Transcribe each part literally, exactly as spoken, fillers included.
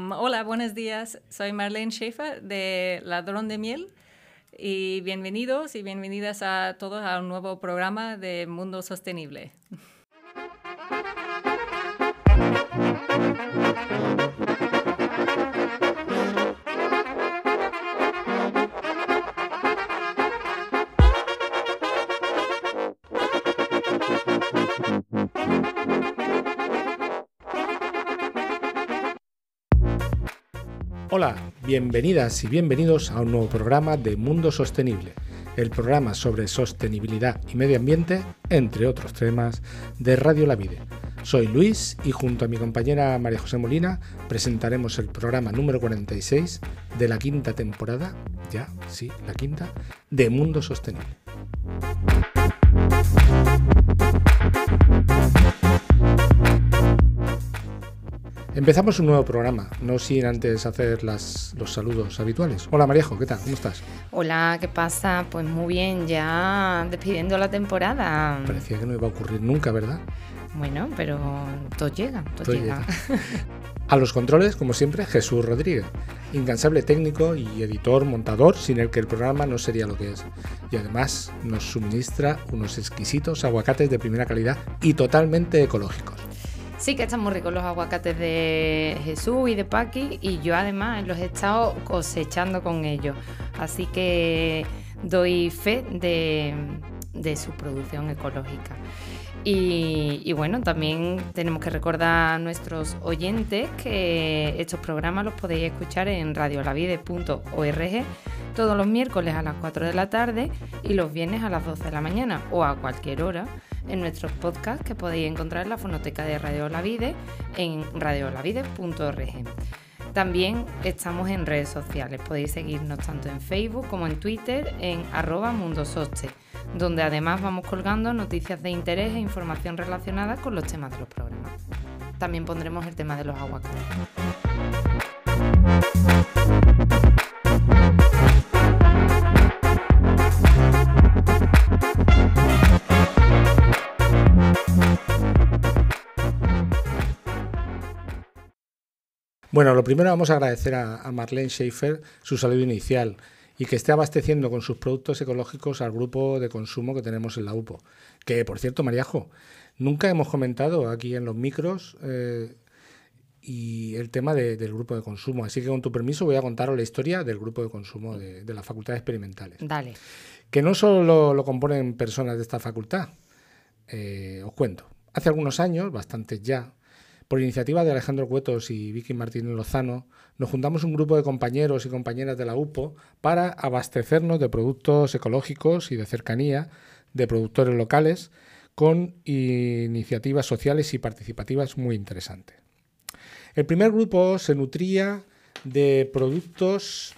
Um, hola, buenos días. Soy Marlene Schaefer de Ladrón de Miel y bienvenidos y bienvenidas a todos a un nuevo programa de Mundo Sostenible. Hola, bienvenidas y bienvenidos a un nuevo programa de Mundo Sostenible, el programa sobre sostenibilidad y medio ambiente, entre otros temas, de Radio La Vide. Soy Luis y junto a mi compañera María José Molina presentaremos el programa número cuarenta y seis de la quinta temporada, ya, sí, la quinta, de Mundo Sostenible. Empezamos un nuevo programa, no sin antes hacer las, los saludos habituales. Hola Maríajo, ¿qué tal? ¿Cómo estás? Hola, ¿qué pasa? Pues muy bien, ya despidiendo la temporada. Parecía que no iba a ocurrir nunca, ¿verdad? Bueno, pero todo llega, todo, todo llega. llega. A los controles, como siempre, Jesús Rodríguez, incansable técnico y editor, montador, sin el que el programa no sería lo que es. Y además nos suministra unos exquisitos aguacates de primera calidad y totalmente ecológicos. Sí que están muy ricos los aguacates de Jesús y de Paqui, y yo además los he estado cosechando con ellos, así que doy fe de, de su producción ecológica. Y, y bueno, también tenemos que recordar a nuestros oyentes que estos programas los podéis escuchar en radio la vide punto org todos los miércoles a las cuatro de la tarde y los viernes a las doce de la mañana o a cualquier hora en nuestros podcasts que podéis encontrar en la fonoteca de Radio La Vide en radio la vide punto org. También estamos en redes sociales, podéis seguirnos tanto en Facebook como en Twitter en arroba mundososte, donde además vamos colgando noticias de interés e información relacionada con los temas de los programas. También pondremos el tema de los aguacates. Bueno, lo primero vamos a agradecer a, a Marlene Schaefer su saludo inicial y que esté abasteciendo con sus productos ecológicos al grupo de consumo que tenemos en la U P O. Que, por cierto, Maríajo, nunca hemos comentado aquí en los micros eh, y el tema de, del grupo de consumo. Así que, con tu permiso, voy a contaros la historia del grupo de consumo de, de las facultades experimentales. Dale. Que no solo lo componen personas de esta facultad. Eh, os cuento. Hace algunos años, bastantes ya, por iniciativa de Alejandro Cuetos y Vicky Martínez Lozano, nos juntamos un grupo de compañeros y compañeras de la U P O para abastecernos de productos ecológicos y de cercanía de productores locales con iniciativas sociales y participativas muy interesantes. El primer grupo se nutría de productos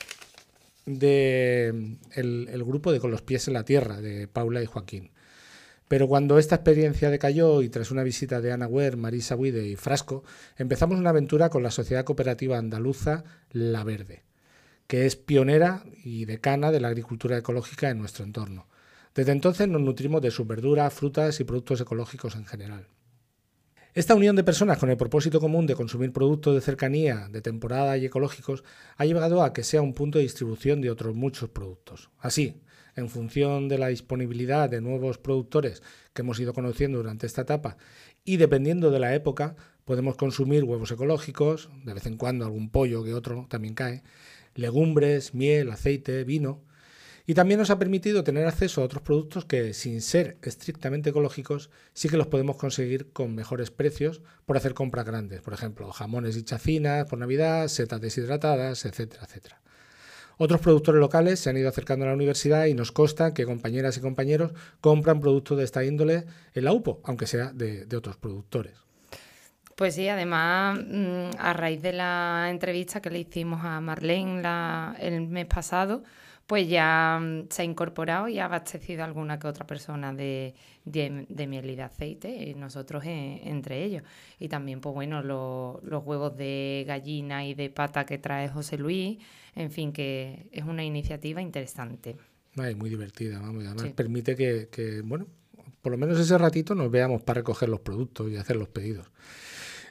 del de el grupo de Con los pies en la tierra, de Paula y Joaquín. Pero cuando esta experiencia decayó y tras una visita de Ana Huer, Marisa Buide y Frasco, empezamos una aventura con la sociedad cooperativa andaluza La Verde, que es pionera y decana de la agricultura ecológica en nuestro entorno. Desde entonces nos nutrimos de sus verduras, frutas y productos ecológicos en general. Esta unión de personas con el propósito común de consumir productos de cercanía, de temporada y ecológicos ha llevado a que sea un punto de distribución de otros muchos productos. Así, en función de la disponibilidad de nuevos productores que hemos ido conociendo durante esta etapa y dependiendo de la época, podemos consumir huevos ecológicos, de vez en cuando algún pollo que otro también cae, legumbres, miel, aceite, vino. Y también nos ha permitido tener acceso a otros productos que, sin ser estrictamente ecológicos, sí que los podemos conseguir con mejores precios por hacer compras grandes. Por ejemplo, jamones y chacinas por Navidad, setas deshidratadas, etcétera, etcétera. Otros productores locales se han ido acercando a la universidad y nos consta que compañeras y compañeros compran productos de esta índole en la U P O, aunque sea de, de otros productores. Pues sí, además, a raíz de la entrevista que le hicimos a Marlene la, el mes pasado, pues ya se ha incorporado y ha abastecido a alguna que otra persona de, de, de miel y de aceite, y nosotros eh, entre ellos. Y también, pues bueno, lo, los huevos de gallina y de pata que trae José Luis, en fin, que es una iniciativa interesante. Ay, muy divertida, vamos, y además Sí. permite que, que, bueno, por lo menos ese ratito nos veamos para recoger los productos y hacer los pedidos.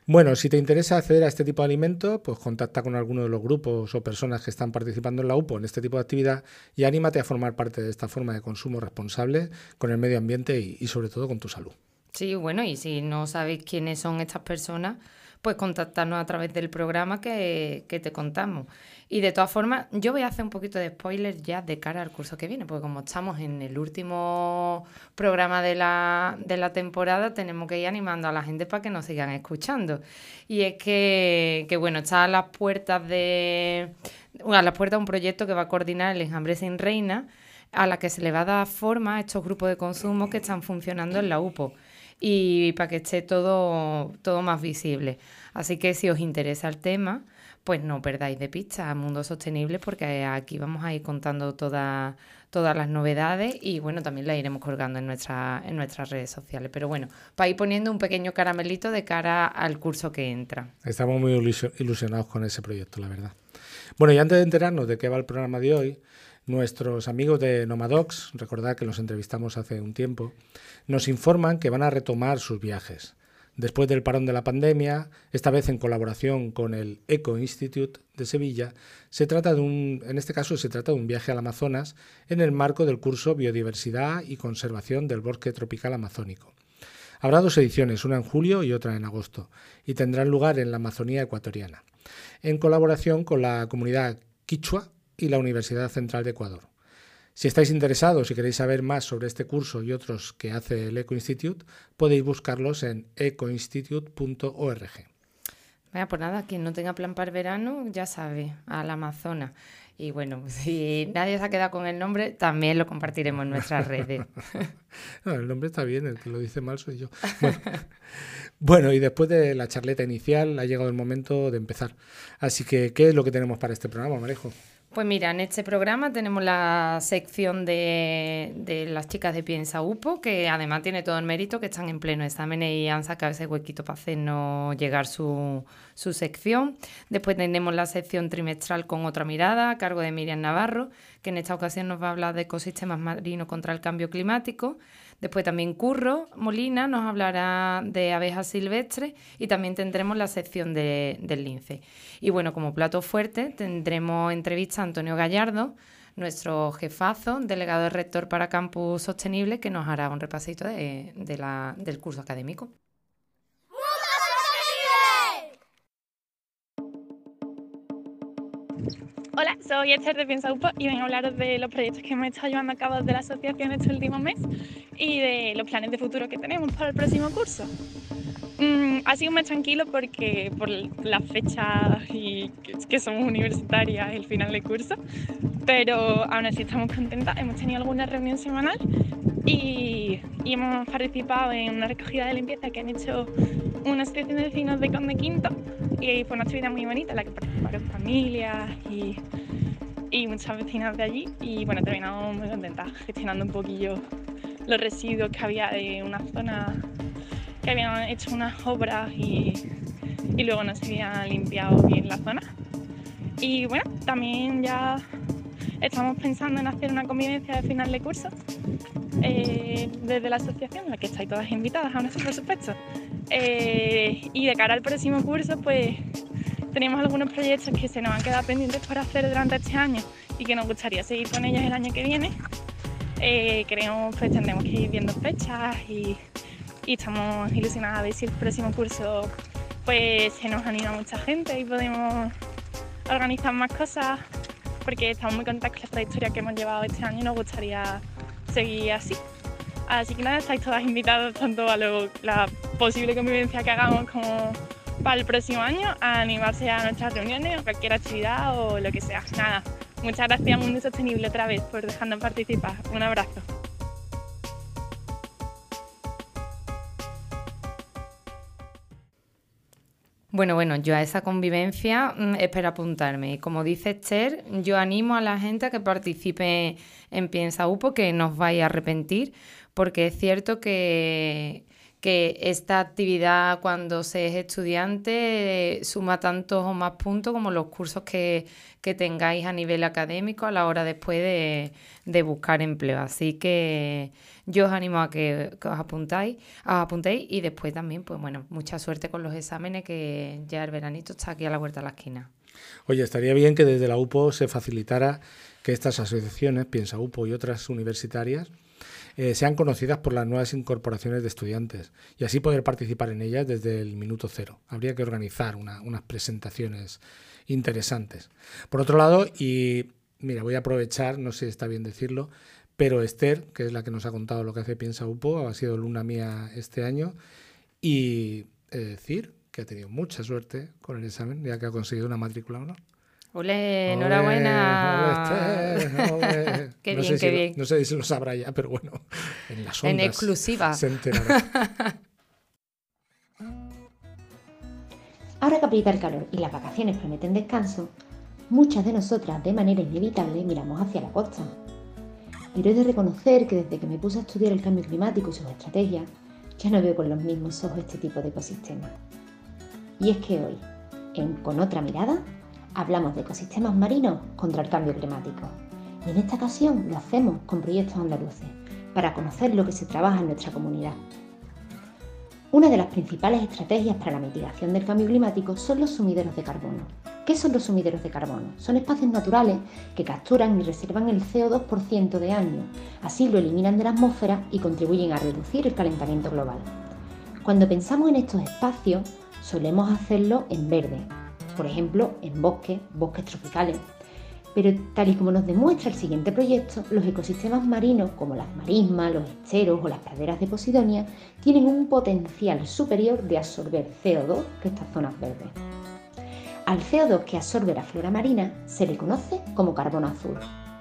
Bueno, si te interesa acceder a este tipo de alimento, pues contacta con alguno de los grupos o personas que están participando en la U P O en este tipo de actividad y anímate a formar parte de esta forma de consumo responsable con el medio ambiente y, y sobre todo con tu salud. Sí, bueno, y si no sabéis quiénes son estas personas, pues contactarnos a través del programa que, que te contamos. Y de todas formas, yo voy a hacer un poquito de spoiler ya de cara al curso que viene, porque como estamos en el último programa de la, de la temporada, tenemos que ir animando a la gente para que nos sigan escuchando. Y es que, que bueno, está a las puertas de a las puertas de un proyecto que va a coordinar el Enjambre Sin Reina, a la que se le va a dar forma a estos grupos de consumo que están funcionando en la U P O. Y para que esté todo, todo más visible. Así que si os interesa el tema, pues no perdáis de pista a Mundo Sostenible, porque aquí vamos a ir contando toda, todas las novedades y bueno, también las iremos colgando en, nuestra, en nuestras redes sociales. Pero bueno, para ir poniendo un pequeño caramelito de cara al curso que entra. Estamos muy ilusionados con ese proyecto, la verdad. Bueno, y antes de enterarnos de qué va el programa de hoy, nuestros amigos de Nomadox, recordad que los entrevistamos hace un tiempo, nos informan que van a retomar sus viajes. Después del parón de la pandemia, esta vez en colaboración con el Eco Institute de Sevilla, se trata de un, en este caso se trata de un viaje al Amazonas en el marco del curso Biodiversidad y Conservación del Bosque Tropical Amazónico. Habrá dos ediciones, una en julio y otra en agosto, y tendrán lugar en la Amazonía ecuatoriana, en colaboración con la comunidad quichua y la Universidad Central de Ecuador. Si estáis interesados y queréis saber más sobre este curso y otros que hace el Eco Institute, podéis buscarlos en eco institute punto org. Bueno, pues nada, quien no tenga plan para el verano, ya sabe, al Amazonas. Y bueno, si nadie se ha quedado con el nombre, también lo compartiremos en nuestras redes. No, el nombre está bien, el que lo dice mal soy yo. Bueno, bueno, y después de la charleta inicial ha llegado el momento de empezar. Así que, ¿qué es lo que tenemos para este programa, Marejo? Pues mira, en este programa tenemos la sección de, de las chicas de Piensa U P O, que además tiene todo el mérito, que están en pleno exámenes y han sacado ese huequito para hacernos llegar su, su sección. Después tenemos la sección trimestral con otra mirada, a cargo de Miriam Navarro, que en esta ocasión nos va a hablar de ecosistemas marinos contra el cambio climático. Después también Curro Molina nos hablará de abejas silvestres y también tendremos la sección de, del lince. Y bueno, como plato fuerte tendremos entrevista a Antonio Gallardo, nuestro jefazo, delegado de rector para Campus Sostenible, que nos hará un repasito de, de la, del curso académico. Hola, soy Esther de Piensa U P O y vengo a hablaros de los proyectos que hemos estado llevando a cabo desde la asociación este último mes y de los planes de futuro que tenemos para el próximo curso. Mm, ha sido un mes tranquilo porque por las fechas y que, que somos universitarias, el final de curso, pero aún así estamos contentas. Hemos tenido alguna reunión semanal y, y hemos participado en una recogida de limpieza que han hecho una asociación de vecinos de Conde Quinto y fue una actividad muy bonita en la que participaron familias y, y muchas vecinas de allí y bueno, terminamos muy contentas gestionando un poquillo los residuos que había de una zona que habían hecho unas obras y, y luego no se habían limpiado bien la zona. Y bueno, también ya estamos pensando en hacer una convivencia de final de curso eh, desde la asociación, en la que estáis todas invitadas, aún así por supuesto. Eh, y de cara al próximo curso, pues tenemos algunos proyectos que se nos han quedado pendientes por hacer durante este año y que nos gustaría seguir con ellos el año que viene. Eh, creemos, pues tendremos que ir viendo fechas y, y estamos ilusionadas a ver si el próximo curso pues se nos anima mucha gente y podemos organizar más cosas, porque estamos muy contentas con la trayectoria que hemos llevado este año y nos gustaría seguir así. Así que nada, estáis todas invitadas tanto a lo, la posible convivencia que hagamos como para el próximo año, a animarse a nuestras reuniones o cualquier actividad o lo que sea. Nada, muchas gracias Mundo Sostenible otra vez por dejarnos participar. Un abrazo. Bueno, bueno, yo a esa convivencia mmm, espero apuntarme. Y como dice Esther, yo animo a la gente a que participe en Piensa U P O, que no os vais a arrepentir, porque es cierto que, que esta actividad cuando se es estudiante suma tantos o más puntos como los cursos que, que tengáis a nivel académico a la hora después de, de buscar empleo. Así que yo os animo a que, que os apuntáis, os apuntéis y después también, pues bueno, mucha suerte con los exámenes, que ya el veranito está aquí a la vuelta de la esquina. Oye, estaría bien que desde la U P O se facilitara que estas asociaciones, Piensa U P O y otras universitarias, eh, sean conocidas por las nuevas incorporaciones de estudiantes y así poder participar en ellas desde el minuto cero. Habría que organizar una, unas presentaciones interesantes. Por otro lado, y mira, voy a aprovechar, no sé si está bien decirlo, pero Esther, que es la que nos ha contado lo que hace Piensa U P O, ha sido alumna mía este año y eh, decir que ha tenido mucha suerte con el examen, ya que ha conseguido una matrícula o no. ¡Ole! ¡Enhorabuena! ¡Ole, Esther! ¡Ole! ¡Qué no bien, sé qué si bien! Lo, no sé si lo sabrá ya, pero bueno, en las ondas en exclusiva se enterará. Ahora que aprieta el calor y las vacaciones prometen descanso, muchas de nosotras, de manera inevitable, miramos hacia la costa. Pero he de reconocer que desde que me puse a estudiar el cambio climático y sus estrategias, ya no veo con los mismos ojos este tipo de ecosistemas. Y es que hoy, en Con otra mirada, hablamos de ecosistemas marinos contra el cambio climático. Y en esta ocasión lo hacemos con proyectos andaluces, para conocer lo que se trabaja en nuestra comunidad. Una de las principales estrategias para la mitigación del cambio climático son los sumideros de carbono. ¿Qué son los sumideros de carbono? Son espacios naturales que capturan y reservan el C O dos por ciento de año, así lo eliminan de la atmósfera y contribuyen a reducir el calentamiento global. Cuando pensamos en estos espacios, solemos hacerlo en verde, por ejemplo, en bosques, bosques tropicales. Pero tal y como nos demuestra el siguiente proyecto, los ecosistemas marinos como las marismas, los esteros o las praderas de Posidonia tienen un potencial superior de absorber C O dos que estas zonas verdes. Al C O dos que absorbe la flora marina se le conoce como carbono azul.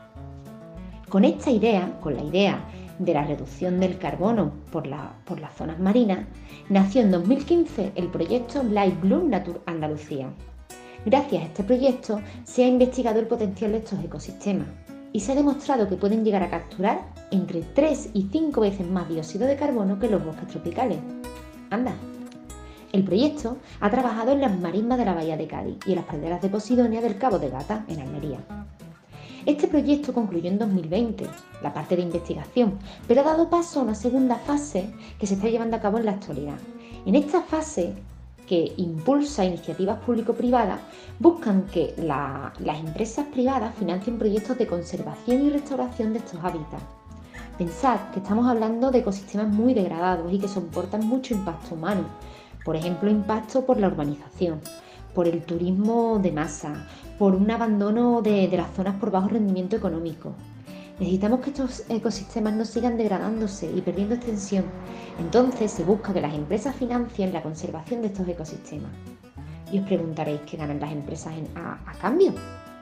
Con esta idea, con la idea de la reducción del carbono por, la, por las zonas marinas, nació en dos mil quince el proyecto Light Blue Nature Andalucía. Gracias a este proyecto se ha investigado el potencial de estos ecosistemas y se ha demostrado que pueden llegar a capturar entre tres y cinco veces más dióxido de carbono que los bosques tropicales. ¡Anda! El proyecto ha trabajado en las marismas de la Bahía de Cádiz y en las praderas de Posidonia del Cabo de Gata, en Almería. Este proyecto concluyó en dos mil veinte, la parte de investigación, pero ha dado paso a una segunda fase que se está llevando a cabo en la actualidad. En esta fase, que impulsa iniciativas público-privadas, buscan que la, las empresas privadas financien proyectos de conservación y restauración de estos hábitats. Pensad que estamos hablando de ecosistemas muy degradados y que soportan mucho impacto humano, por ejemplo, impacto por la urbanización, por el turismo de masa, por un abandono de, de las zonas por bajo rendimiento económico. Necesitamos que estos ecosistemas no sigan degradándose y perdiendo extensión. Entonces se busca que las empresas financien la conservación de estos ecosistemas. Y os preguntaréis qué ganan las empresas en, a, a cambio.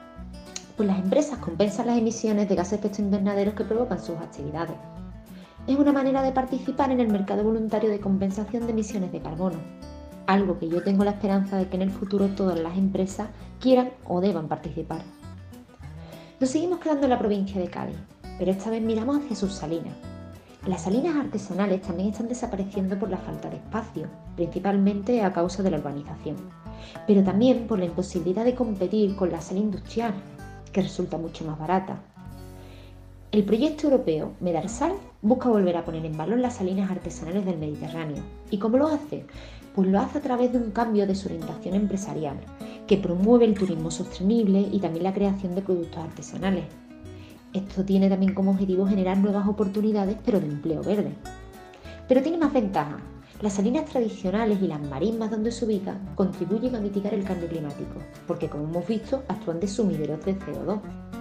Pues las empresas compensan las emisiones de gases de efecto invernadero que provocan sus actividades. Es una manera de participar en el mercado voluntario de compensación de emisiones de carbono. Algo que yo tengo la esperanza de que en el futuro todas las empresas quieran o deban participar. Nos seguimos quedando en la provincia de Cádiz, pero esta vez miramos hacia sus salinas. Las salinas artesanales también están desapareciendo por la falta de espacio, principalmente a causa de la urbanización, pero también por la imposibilidad de competir con la sal industrial, que resulta mucho más barata. El proyecto europeo Medarsal busca volver a poner en valor las salinas artesanales del Mediterráneo. ¿Y cómo lo hace? Pues lo hace a través de un cambio de su orientación empresarial, que promueve el turismo sostenible y también la creación de productos artesanales. Esto tiene también como objetivo generar nuevas oportunidades, pero de empleo verde. Pero tiene más ventajas. Las salinas tradicionales y las marismas donde se ubican contribuyen a mitigar el cambio climático, porque como hemos visto, actúan de sumideros de C O dos.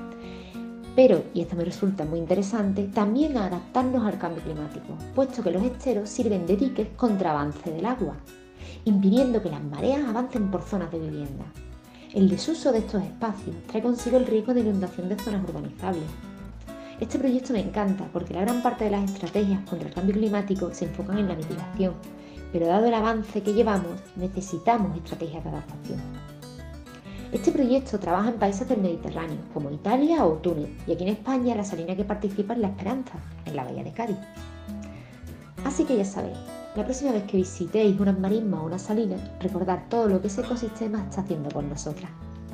Pero, y esto me resulta muy interesante, también a adaptarnos al cambio climático, puesto que los esteros sirven de diques contra avance del agua, impidiendo que las mareas avancen por zonas de vivienda. El desuso de estos espacios trae consigo el riesgo de inundación de zonas urbanizables. Este proyecto me encanta porque la gran parte de las estrategias contra el cambio climático se enfocan en la mitigación, pero dado el avance que llevamos, necesitamos estrategias de adaptación. Este proyecto trabaja en países del Mediterráneo, como Italia o Túnez, y aquí en España la salina que participa es La Esperanza, en la Bahía de Cádiz. Así que ya sabéis, La próxima vez que visitéis unas marismas o unas salinas, recordad todo lo que ese ecosistema está haciendo por nosotras.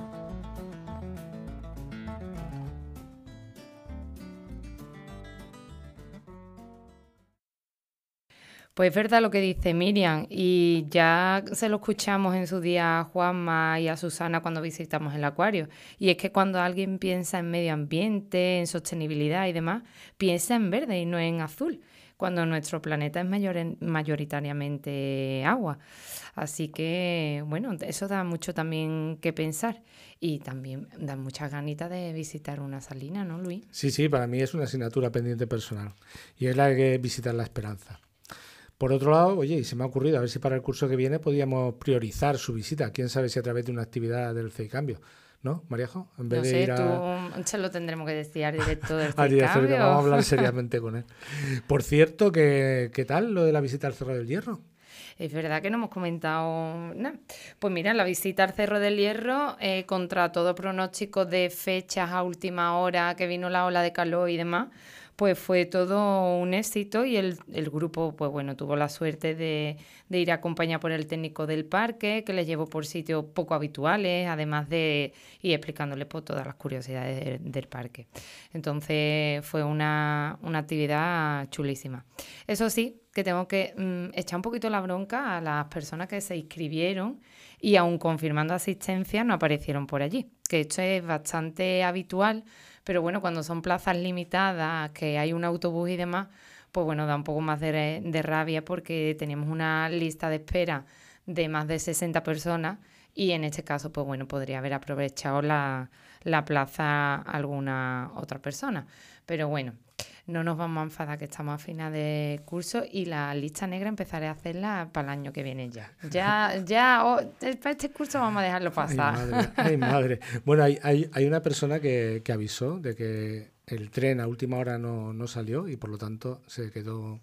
Pues es verdad lo que dice Miriam, y ya se lo escuchamos en su día a Juanma y a Susana cuando visitamos el acuario. Y es que cuando alguien piensa en medio ambiente, en sostenibilidad y demás, piensa en verde y no en azul, cuando nuestro planeta es mayor, mayoritariamente agua. Así que, bueno, eso da mucho también que pensar. Y también da muchas ganitas de visitar una salina, ¿no, Luis? Sí, sí, para mí es una asignatura pendiente personal. Y es la de visitar La Esperanza. Por otro lado, oye, y se me ha ocurrido, a ver si para el curso que viene podíamos priorizar su visita. Quién sabe si a través de una actividad del CEICambio, ¿no, Mariajo? En vez no de sé, ir a... tú se lo tendremos que decir al director del al director, que CEICambio. vamos a hablar seriamente con él. Por cierto, ¿qué, qué tal lo de la visita al Cerro del Hierro? Es verdad que no hemos comentado nada. Pues mira, la visita al Cerro del Hierro, eh, contra todo pronóstico de fechas a última hora, que vino la ola de calor y demás, pues fue todo un éxito, y el, el grupo, pues bueno, tuvo la suerte de, de ir acompañado por el técnico del parque, que les llevó por sitios poco habituales, además de ir explicándoles pues, todas las curiosidades de, del parque. Entonces fue una, una actividad chulísima. Eso sí, que tengo que mmm, echar un poquito la bronca a las personas que se inscribieron y aún confirmando asistencia no aparecieron por allí, que esto es bastante habitual, pero bueno, cuando son plazas limitadas, que hay un autobús y demás, pues bueno, da un poco más de, de rabia, porque teníamos una lista de espera de más de sesenta personas y en este caso, pues bueno, podría haber aprovechado la, la plaza alguna otra persona. Pero bueno, no nos vamos a enfadar, que estamos a final de curso, y la lista negra empezaré a hacerla para el año que viene ya. Ya, ya, oh, para este curso vamos a dejarlo pasar. Ay, madre, ay, madre. Bueno, hay, hay, hay una persona que, que avisó de que el tren a última hora no, no salió y por lo tanto se quedó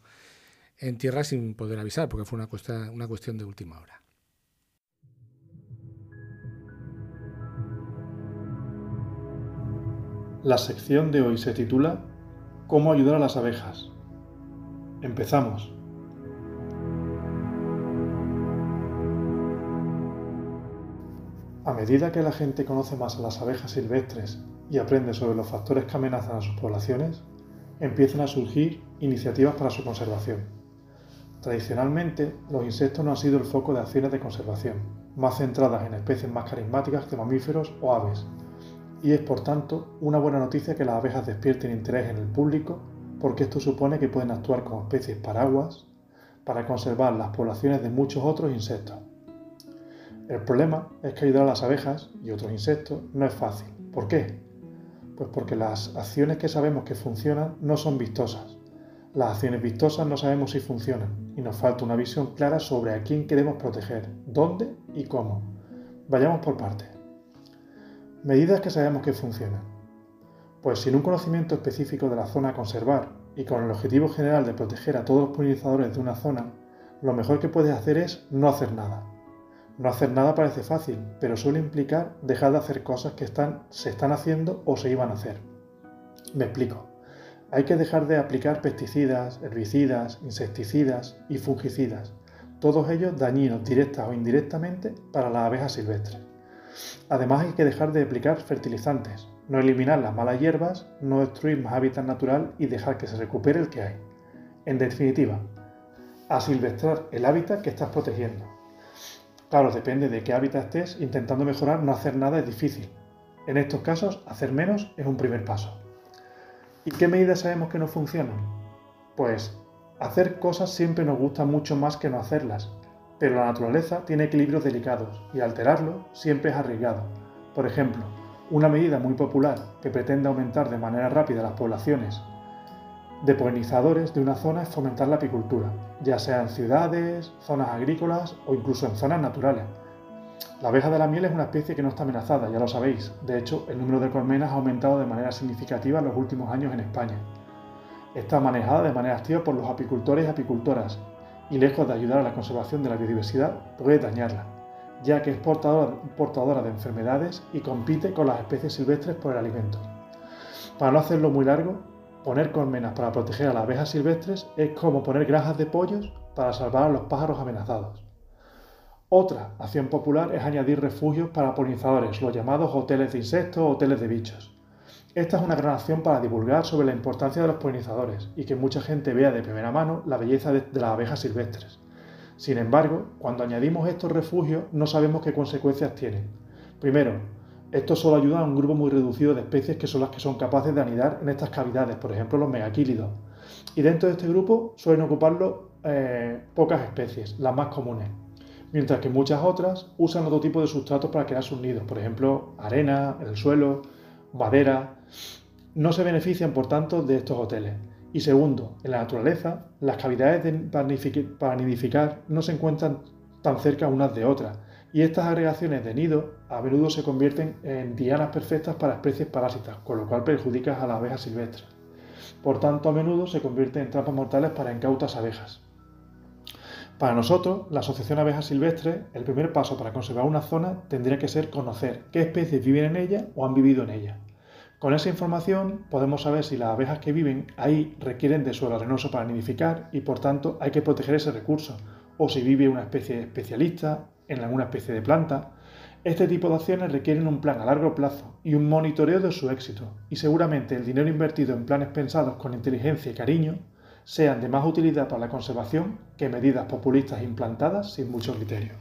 en tierra sin poder avisar, porque fue una cuestión, una cuestión de última hora. La sección de hoy se titula ¿Cómo ayudar a las abejas? Empezamos. A medida que la gente conoce más a las abejas silvestres y aprende sobre los factores que amenazan a sus poblaciones, empiezan a surgir iniciativas para su conservación. Tradicionalmente, los insectos no han sido el foco de acciones de conservación, más centradas en especies más carismáticas que mamíferos o aves, y es por tanto una buena noticia que las abejas despierten interés en el público, porque esto supone que pueden actuar como especies paraguas para conservar las poblaciones de muchos otros insectos. El problema es que ayudar a las abejas y otros insectos no es fácil. ¿Por qué? Pues porque las acciones que sabemos que funcionan no son vistosas. Las acciones vistosas no sabemos si funcionan y nos falta una visión clara sobre a quién queremos proteger, dónde y cómo. Vayamos por partes. Medidas que sabemos que funcionan. Pues sin un conocimiento específico de la zona a conservar y con el objetivo general de proteger a todos los polinizadores de una zona, lo mejor que puedes hacer es no hacer nada. No hacer nada parece fácil, pero suele implicar dejar de hacer cosas que están, se están haciendo o se iban a hacer. Me explico. Hay que dejar de aplicar pesticidas, herbicidas, insecticidas y fungicidas, todos ellos dañinos directa o indirectamente para las abejas silvestres. Además hay que dejar de aplicar fertilizantes, no eliminar las malas hierbas, no destruir más hábitat natural y dejar que se recupere el que hay. En definitiva, asilvestrar el hábitat que estás protegiendo. Claro, depende de qué hábitat estés, intentando mejorar no hacer nada es difícil. En estos casos, hacer menos es un primer paso. ¿Y qué medidas sabemos que no funcionan? Pues hacer cosas siempre nos gusta mucho más que no hacerlas. Pero la naturaleza tiene equilibrios delicados y alterarlo siempre es arriesgado. Por ejemplo, una medida muy popular que pretende aumentar de manera rápida las poblaciones de polinizadores de una zona es fomentar la apicultura, ya sea en ciudades, zonas agrícolas o incluso en zonas naturales. La abeja de la miel es una especie que no está amenazada, ya lo sabéis. De hecho, el número de colmenas ha aumentado de manera significativa en los últimos años en España. Está manejada de manera activa por los apicultores y apicultoras, y lejos de ayudar a la conservación de la biodiversidad, puede dañarla, ya que es portadora, portadora de enfermedades y compite con las especies silvestres por el alimento. Para no hacerlo muy largo, poner colmenas para proteger a las abejas silvestres es como poner granjas de pollos para salvar a los pájaros amenazados. Otra acción popular es añadir refugios para polinizadores, los llamados hoteles de insectos o hoteles de bichos. Esta es una gran acción para divulgar sobre la importancia de los polinizadores y que mucha gente vea de primera mano la belleza de, de las abejas silvestres. Sin embargo, cuando añadimos estos refugios no sabemos qué consecuencias tienen. Primero, esto solo ayuda a un grupo muy reducido de especies que son las que son capaces de anidar en estas cavidades, por ejemplo los megaquílidos. Y dentro de este grupo suelen ocuparlo eh, pocas especies, las más comunes. Mientras que muchas otras usan otro tipo de sustratos para crear sus nidos, por ejemplo, arena, el suelo, madera. No se benefician, por tanto, de estos hoteles. Y segundo, en la naturaleza, las cavidades de, para nidificar no se encuentran tan cerca unas de otras, y estas agregaciones de nido a menudo se convierten en dianas perfectas para especies parásitas, con lo cual perjudicas a las abejas silvestres. Por tanto, a menudo se convierten en trampas mortales para incautas abejas. Para nosotros, la Asociación Abejas Silvestres, el primer paso para conservar una zona tendría que ser conocer qué especies viven en ella o han vivido en ella. Con esa información podemos saber si las abejas que viven ahí requieren de suelo arenoso para nidificar y por tanto hay que proteger ese recurso, o si vive una especie especialista en alguna especie de planta. Este tipo de acciones requieren un plan a largo plazo y un monitoreo de su éxito, y seguramente el dinero invertido en planes pensados con inteligencia y cariño sean de más utilidad para la conservación que medidas populistas implantadas sin mucho criterio.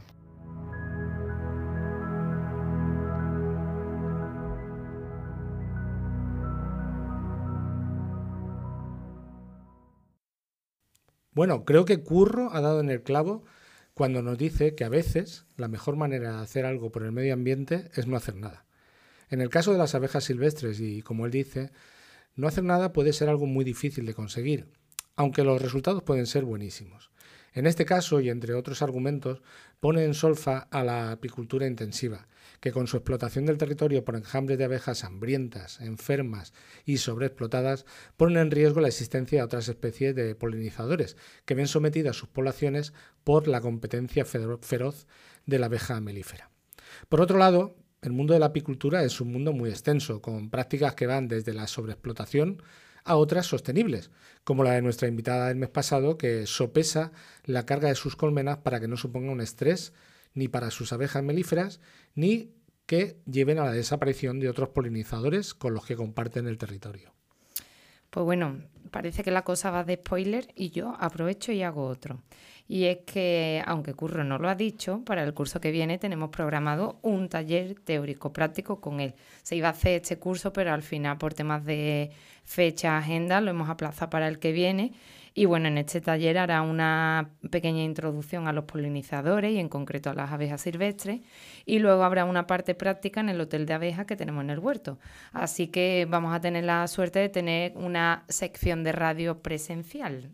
Bueno, creo que Curro ha dado en el clavo cuando nos dice que a veces la mejor manera de hacer algo por el medio ambiente es no hacer nada. En el caso de las abejas silvestres, y como él dice, no hacer nada puede ser algo muy difícil de conseguir, aunque los resultados pueden ser buenísimos. En este caso, y entre otros argumentos, pone en solfa a la apicultura intensiva, que con su explotación del territorio por enjambres de abejas hambrientas, enfermas y sobreexplotadas, ponen en riesgo la existencia de otras especies de polinizadores, que ven sometidas sus poblaciones por la competencia feroz de la abeja melífera. Por otro lado, el mundo de la apicultura es un mundo muy extenso, con prácticas que van desde la sobreexplotación a otras sostenibles, como la de nuestra invitada del mes pasado, que sopesa la carga de sus colmenas para que no suponga un estrés ni para sus abejas melíferas, ni que lleven a la desaparición de otros polinizadores con los que comparten el territorio. Pues bueno, parece que la cosa va de spoiler y yo aprovecho y hago otro. Y es que, aunque Curro no lo ha dicho, para el curso que viene tenemos programado un taller teórico-práctico con él. Se iba a hacer este curso, pero al final por temas de fecha, agenda, lo hemos aplazado para el que viene. Y bueno, en este taller hará una pequeña introducción a los polinizadores y en concreto a las abejas silvestres. Y luego habrá una parte práctica en el hotel de abejas que tenemos en el huerto. Así que vamos a tener la suerte de tener una sección de radio presencial.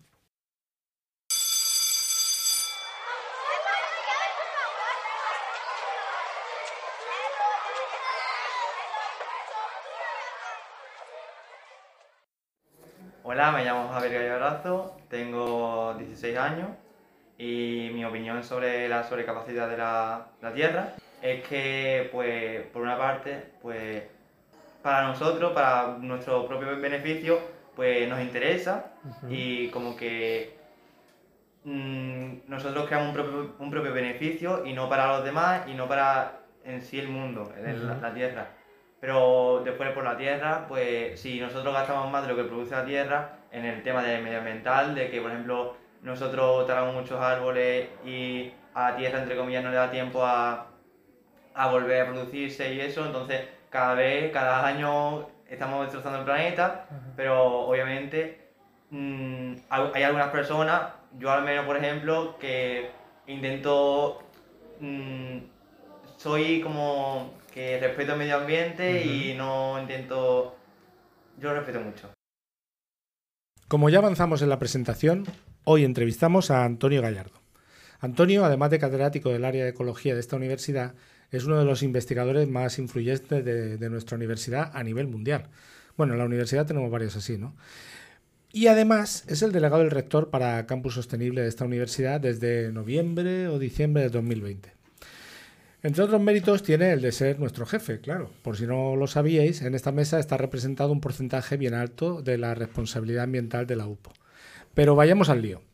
Hola, me llamo Javier Gallarrazo, tengo dieciséis años y mi opinión sobre la sobrecapacidad de la, la Tierra es que, pues, por una parte, pues, para nosotros, para nuestro propio beneficio, pues nos interesa uh-huh. y como que mmm, nosotros creamos un propio, un propio beneficio y no para los demás y no para en sí el mundo, uh-huh. la, la Tierra. Pero después por la tierra, pues si nosotros gastamos más de lo que produce la tierra en el tema de medioambiental, de que por ejemplo nosotros talamos muchos árboles y a la tierra entre comillas no le da tiempo a, a volver a producirse y eso, entonces cada vez, cada año estamos destrozando el planeta, uh-huh. pero obviamente mmm, hay algunas personas, yo al menos por ejemplo, que intento, mmm, soy como... que respeto el medio ambiente uh-huh. y no intento... Yo lo respeto mucho. Como ya avanzamos en la presentación, hoy entrevistamos a Antonio Gallardo. Antonio, además de catedrático del área de ecología de esta universidad, es uno de los investigadores más influyentes de, de nuestra universidad a nivel mundial. Bueno, en la universidad tenemos varios así, ¿no? Y además es el delegado del rector para Campus Sostenible de esta universidad desde noviembre o diciembre de dos mil veinte. Entre otros méritos tiene el de ser nuestro jefe, claro. Por si no lo sabíais, en esta mesa está representado un porcentaje bien alto de la responsabilidad ambiental de la U P O. Pero vayamos al lío.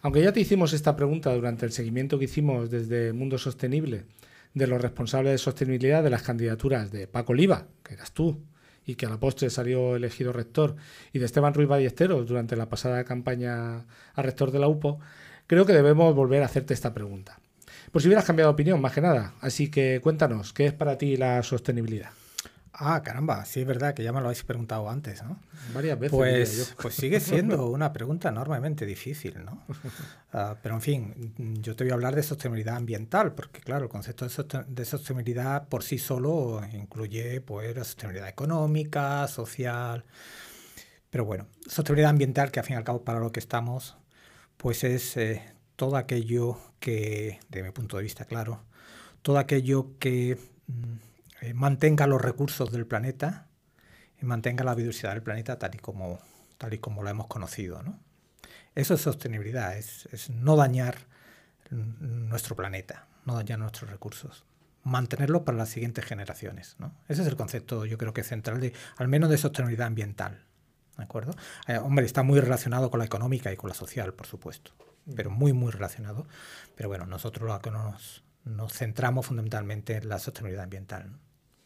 Aunque ya te hicimos esta pregunta durante el seguimiento que hicimos desde Mundo Sostenible de los responsables de sostenibilidad de las candidaturas de Paco Oliva, que eras tú, y que a la postre salió elegido rector, y de Esteban Ruiz Ballesteros durante la pasada campaña a rector de la U P O, creo que debemos volver a hacerte esta pregunta. Por si hubieras cambiado de opinión, más que nada. Así que cuéntanos, ¿qué es para ti la sostenibilidad? Ah, caramba, sí es verdad que ya me lo habéis preguntado antes, ¿no? Varias veces. Pues, pues sigue siendo una pregunta enormemente difícil, ¿no? Uh, pero en fin, yo te voy a hablar de sostenibilidad ambiental, porque claro, el concepto de, sosten- de sostenibilidad por sí solo incluye pues la sostenibilidad económica, social. Pero bueno, sostenibilidad ambiental, que al fin y al cabo para lo que estamos, pues es eh, todo aquello que, de mi punto de vista, claro, todo aquello que mm, eh, mantenga los recursos del planeta y mantenga la biodiversidad del planeta tal y como, tal y como lo hemos conocido, ¿no? Eso es sostenibilidad, es, es no dañar nuestro planeta, no dañar nuestros recursos, mantenerlo para las siguientes generaciones, ¿no? Ese es el concepto, yo creo que central, de, al menos de sostenibilidad ambiental, ¿de acuerdo? Eh, hombre, está muy relacionado con la económica y con la social, por supuesto, pero muy, muy relacionado. Pero bueno, nosotros lo que nos, nos centramos fundamentalmente en la sostenibilidad ambiental, ¿no?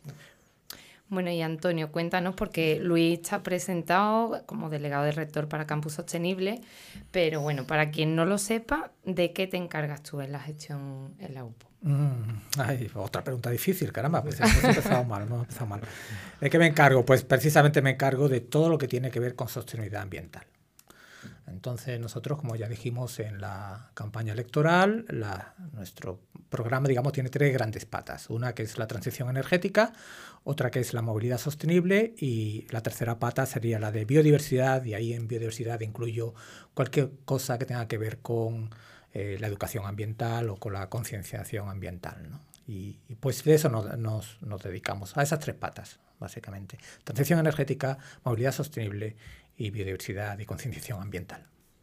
Bueno, y Antonio, cuéntanos, porque Luis te ha presentado como delegado de rector para Campus Sostenible, pero bueno, para quien no lo sepa, ¿de qué te encargas tú en la gestión en la U P O? Mm, ay, otra pregunta difícil, caramba, pues hemos empezado mal, hemos empezado mal. ¿De qué me encargo? Pues precisamente me encargo de todo lo que tiene que ver con sostenibilidad ambiental. Entonces nosotros, como ya dijimos en la campaña electoral, la, nuestro programa, digamos, tiene tres grandes patas. Una que es la transición energética, otra que es la movilidad sostenible y la tercera pata sería la de biodiversidad, y ahí en biodiversidad incluyo cualquier cosa que tenga que ver con eh, la educación ambiental o con la concienciación ambiental, ¿no? Y, y pues de eso nos, nos, nos dedicamos, a esas tres patas, básicamente. Transición energética, movilidad sostenible y biodiversidad y concienciación ambiental.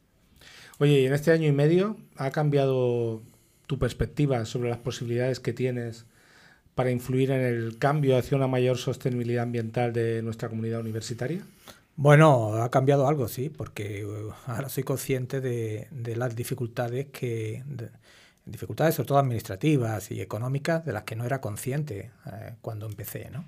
Oye, y en este año y medio, ¿ha cambiado tu perspectiva sobre las posibilidades que tienes para influir en el cambio hacia una mayor sostenibilidad ambiental de nuestra comunidad universitaria? Bueno, ha cambiado algo, sí, porque ahora soy consciente de, de las dificultades que... De, dificultades sobre todo administrativas y económicas de las que no era consciente eh, cuando empecé, ¿no?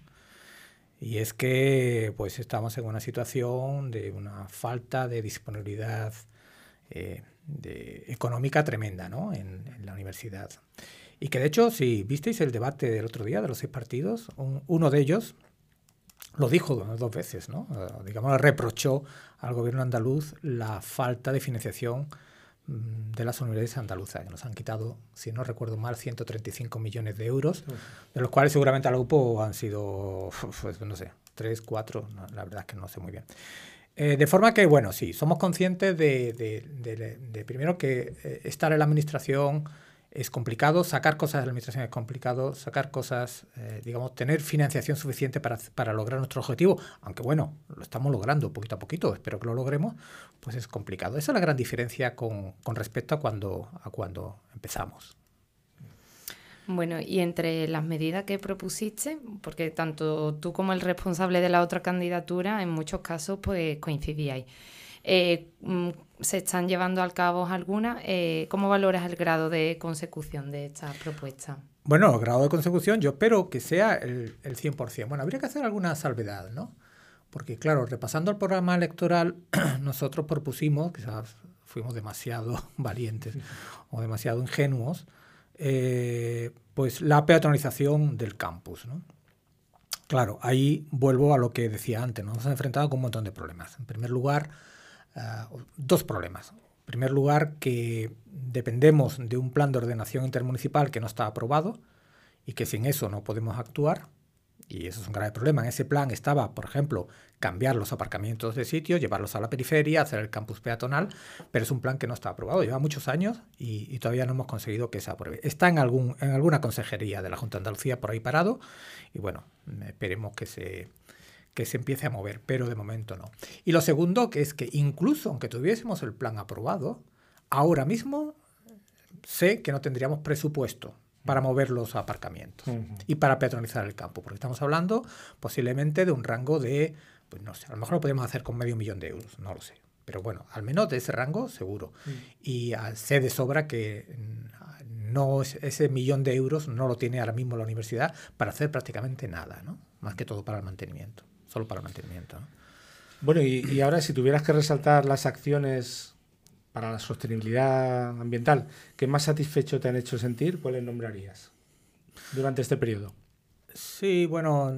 Y es que pues estamos en una situación de una falta de disponibilidad eh, de, económica tremenda, ¿no? en, en la universidad. Y que de hecho, si visteis el debate del otro día de los seis partidos, un, uno de ellos lo dijo dos veces, ¿no? Uh, digamos, reprochó al gobierno andaluz la falta de financiación de las universidades andaluzas, que nos han quitado, si no recuerdo mal, ciento treinta y cinco millones de euros, de los cuales seguramente a la U P O han sido, pues, no sé, tres, cuatro, no, la verdad es que no sé muy bien. Eh, de forma que, bueno, sí, somos conscientes de, de, de, de, de primero, que eh, estar en la administración es complicado, sacar cosas de la administración es complicado, sacar cosas, eh, digamos, tener financiación suficiente para, para lograr nuestro objetivo, aunque bueno, lo estamos logrando poquito a poquito, espero que lo logremos, pues es complicado. Esa es la gran diferencia con, con respecto a cuando, a cuando empezamos. Bueno, y entre las medidas que propusiste, porque tanto tú como el responsable de la otra candidatura, en muchos casos, pues coincidíais. Eh, ¿Se están llevando a cabo algunas? Eh, ¿Cómo valoras el grado de consecución de esta propuesta? Bueno, el grado de consecución yo espero que sea el, el cien por ciento. Bueno, habría que hacer alguna salvedad, ¿no? Porque, claro, repasando el programa electoral, nosotros propusimos, quizás fuimos demasiado valientes o demasiado ingenuos, eh, pues la peatonalización del campus, ¿no? Claro, ahí vuelvo a lo que decía antes, ¿no? Nos hemos enfrentado con un montón de problemas. En primer lugar, Uh, dos problemas. En primer lugar, que dependemos de un plan de ordenación intermunicipal que no está aprobado y que sin eso no podemos actuar, y eso es un grave problema. En ese plan estaba, por ejemplo, cambiar los aparcamientos de sitio, llevarlos a la periferia, hacer el campus peatonal, pero es un plan que no está aprobado. Lleva muchos años y, y todavía no hemos conseguido que se apruebe. Está en, algún, en alguna consejería de la Junta de Andalucía por ahí parado y bueno, esperemos que se... que se empiece a mover, pero de momento no. Y lo segundo, que es que incluso aunque tuviésemos el plan aprobado, ahora mismo sé que no tendríamos presupuesto para mover los aparcamientos uh-huh. y para peatonalizar el campo, porque estamos hablando posiblemente de un rango de, pues no sé, a lo mejor lo podemos hacer con medio millón de euros, no lo sé, Pero bueno, al menos de ese rango seguro. Mm. Y uh, sé de sobra que no, ese millón de euros no lo tiene ahora mismo la universidad para hacer prácticamente nada, ¿no? Más que todo para el mantenimiento, solo para el mantenimiento, ¿no? Bueno, y, y ahora si tuvieras que resaltar las acciones para la sostenibilidad ambiental que más satisfecho te han hecho sentir, ¿cuáles nombrarías durante este periodo? Sí, bueno,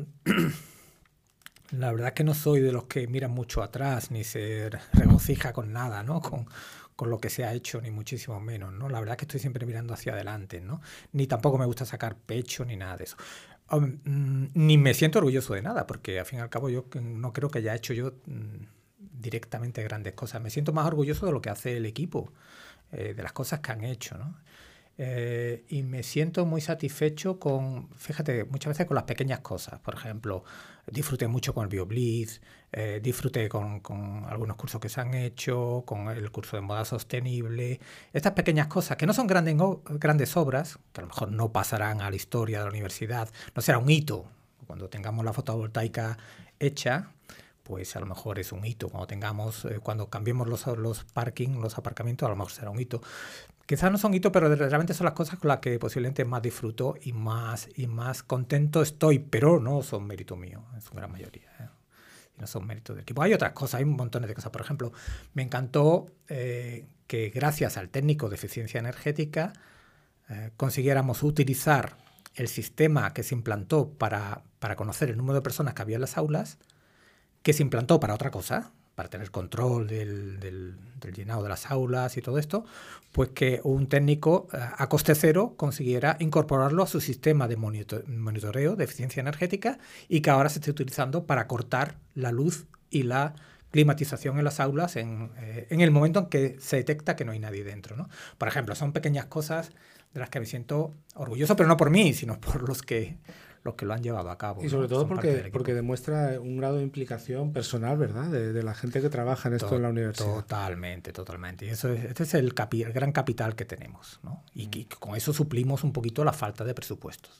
la verdad es que no soy de los que miran mucho atrás ni se regocija con nada, ¿no? Con, con lo que se ha hecho, ni muchísimo menos, ¿no? La verdad es que estoy siempre mirando hacia adelante, ¿no? Ni tampoco me gusta sacar pecho ni nada de eso. Um, ni me siento orgulloso de nada, porque al fin y al cabo yo no creo que haya hecho yo um, directamente grandes cosas. Me siento más orgulloso de lo que hace el equipo, eh, de las cosas que han hecho, ¿no? Eh, y me siento muy satisfecho con, fíjate, muchas veces con las pequeñas cosas. Por ejemplo, disfruté mucho con el BioBlitz, eh, disfruté con, con algunos cursos que se han hecho, con el curso de moda sostenible. Estas pequeñas cosas que no son grandes, grandes obras, que a lo mejor no pasarán a la historia de la universidad, no será un hito. Cuando tengamos la fotovoltaica hecha, pues a lo mejor es un hito. Cuando tengamos, eh, cuando cambiemos los, los parking, los aparcamientos, a lo mejor será un hito. Quizás no son hitos, pero realmente son las cosas con las que posiblemente más disfruto y más, y más contento estoy, pero no son mérito mío, en su gran mayoría, ¿eh? Y no son mérito del equipo. Hay otras cosas, hay un montón de cosas. Por ejemplo, me encantó eh, que gracias al técnico de eficiencia energética eh, consiguiéramos utilizar el sistema que se implantó para, para conocer el número de personas que había en las aulas, que se implantó para otra cosa, para tener control del, del, del llenado de las aulas y todo esto, pues que un técnico eh, a coste cero consiguiera incorporarlo a su sistema de monitor, monitoreo de eficiencia energética y que ahora se esté utilizando para cortar la luz y la climatización en las aulas en, eh, en el momento en que se detecta que no hay nadie dentro, ¿no? Por ejemplo, son pequeñas cosas de las que me siento orgulloso, pero no por mí, sino por los que... los que lo han llevado a cabo. Y sobre ¿no? todo porque, porque demuestra un grado de implicación personal, ¿verdad? De, de la gente que trabaja en esto to en la universidad. Totalmente, totalmente. Y eso es, este es el, capi el gran capital que tenemos, ¿no? Y, y con eso suplimos un poquito la falta de presupuestos.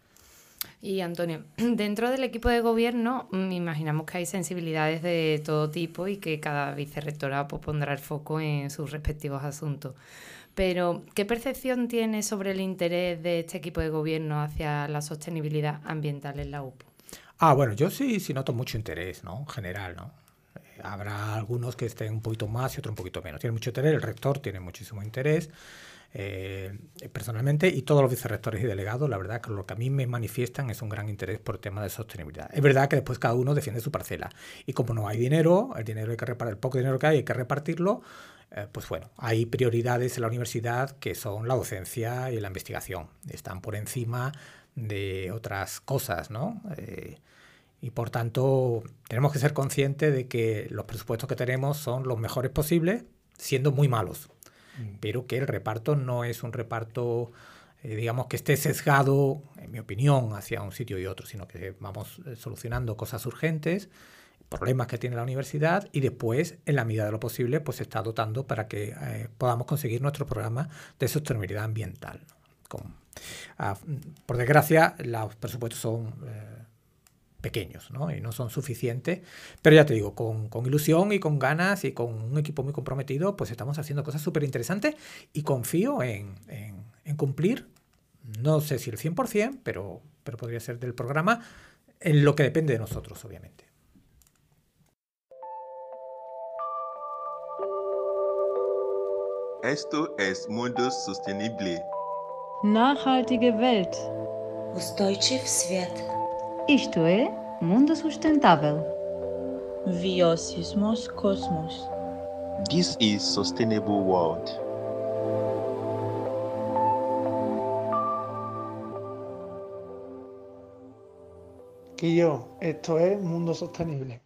Y Antonio, dentro del equipo de gobierno imaginamos que hay sensibilidades de todo tipo y que cada vicerrectora pues, pondrá el foco en sus respectivos asuntos. Pero, ¿qué percepción tienes sobre el interés de este equipo de gobierno hacia la sostenibilidad ambiental en la U P O? Ah, bueno, yo sí, sí noto mucho interés, ¿no? En general, ¿no? Eh, habrá algunos que estén un poquito más y otros un poquito menos. Tiene mucho interés, el rector tiene muchísimo interés, eh, personalmente, y todos los vicerrectores y delegados, la verdad que lo que a mí me manifiestan es un gran interés por el tema de sostenibilidad. Es verdad que después cada uno defiende su parcela. Y como no hay dinero, el dinero hay que repartir, el poco dinero que hay hay que repartirlo. Eh, pues bueno, hay prioridades en la universidad que son la docencia y la investigación. Están por encima de otras cosas, ¿no? Eh, y por tanto, tenemos que ser conscientes de que los presupuestos que tenemos son los mejores posibles, siendo muy malos. Mm. Pero que el reparto no es un reparto, eh, digamos, que esté sesgado, en mi opinión, hacia un sitio y otro, sino que vamos solucionando cosas urgentes, problemas que tiene la universidad y después, en la medida de lo posible, pues se está dotando para que eh, podamos conseguir nuestro programa de sostenibilidad ambiental, ¿no? Con, ah, por desgracia, los presupuestos son eh, pequeños, ¿no? Y no son suficientes, pero ya te digo, con, con ilusión y con ganas y con un equipo muy comprometido, pues estamos haciendo cosas súper interesantes y confío en, en, en cumplir, no sé si el cien por cien, pero, pero podría ser del programa, en lo que depende de nosotros, obviamente. Esto es Mundo Sostenible. Nachhaltige Welt. Устойчив свет. Isto é Mundo Sustentável. Biosismos Cosmos. This is Sustainable World. Quillo, esto es Mundo Sostenible.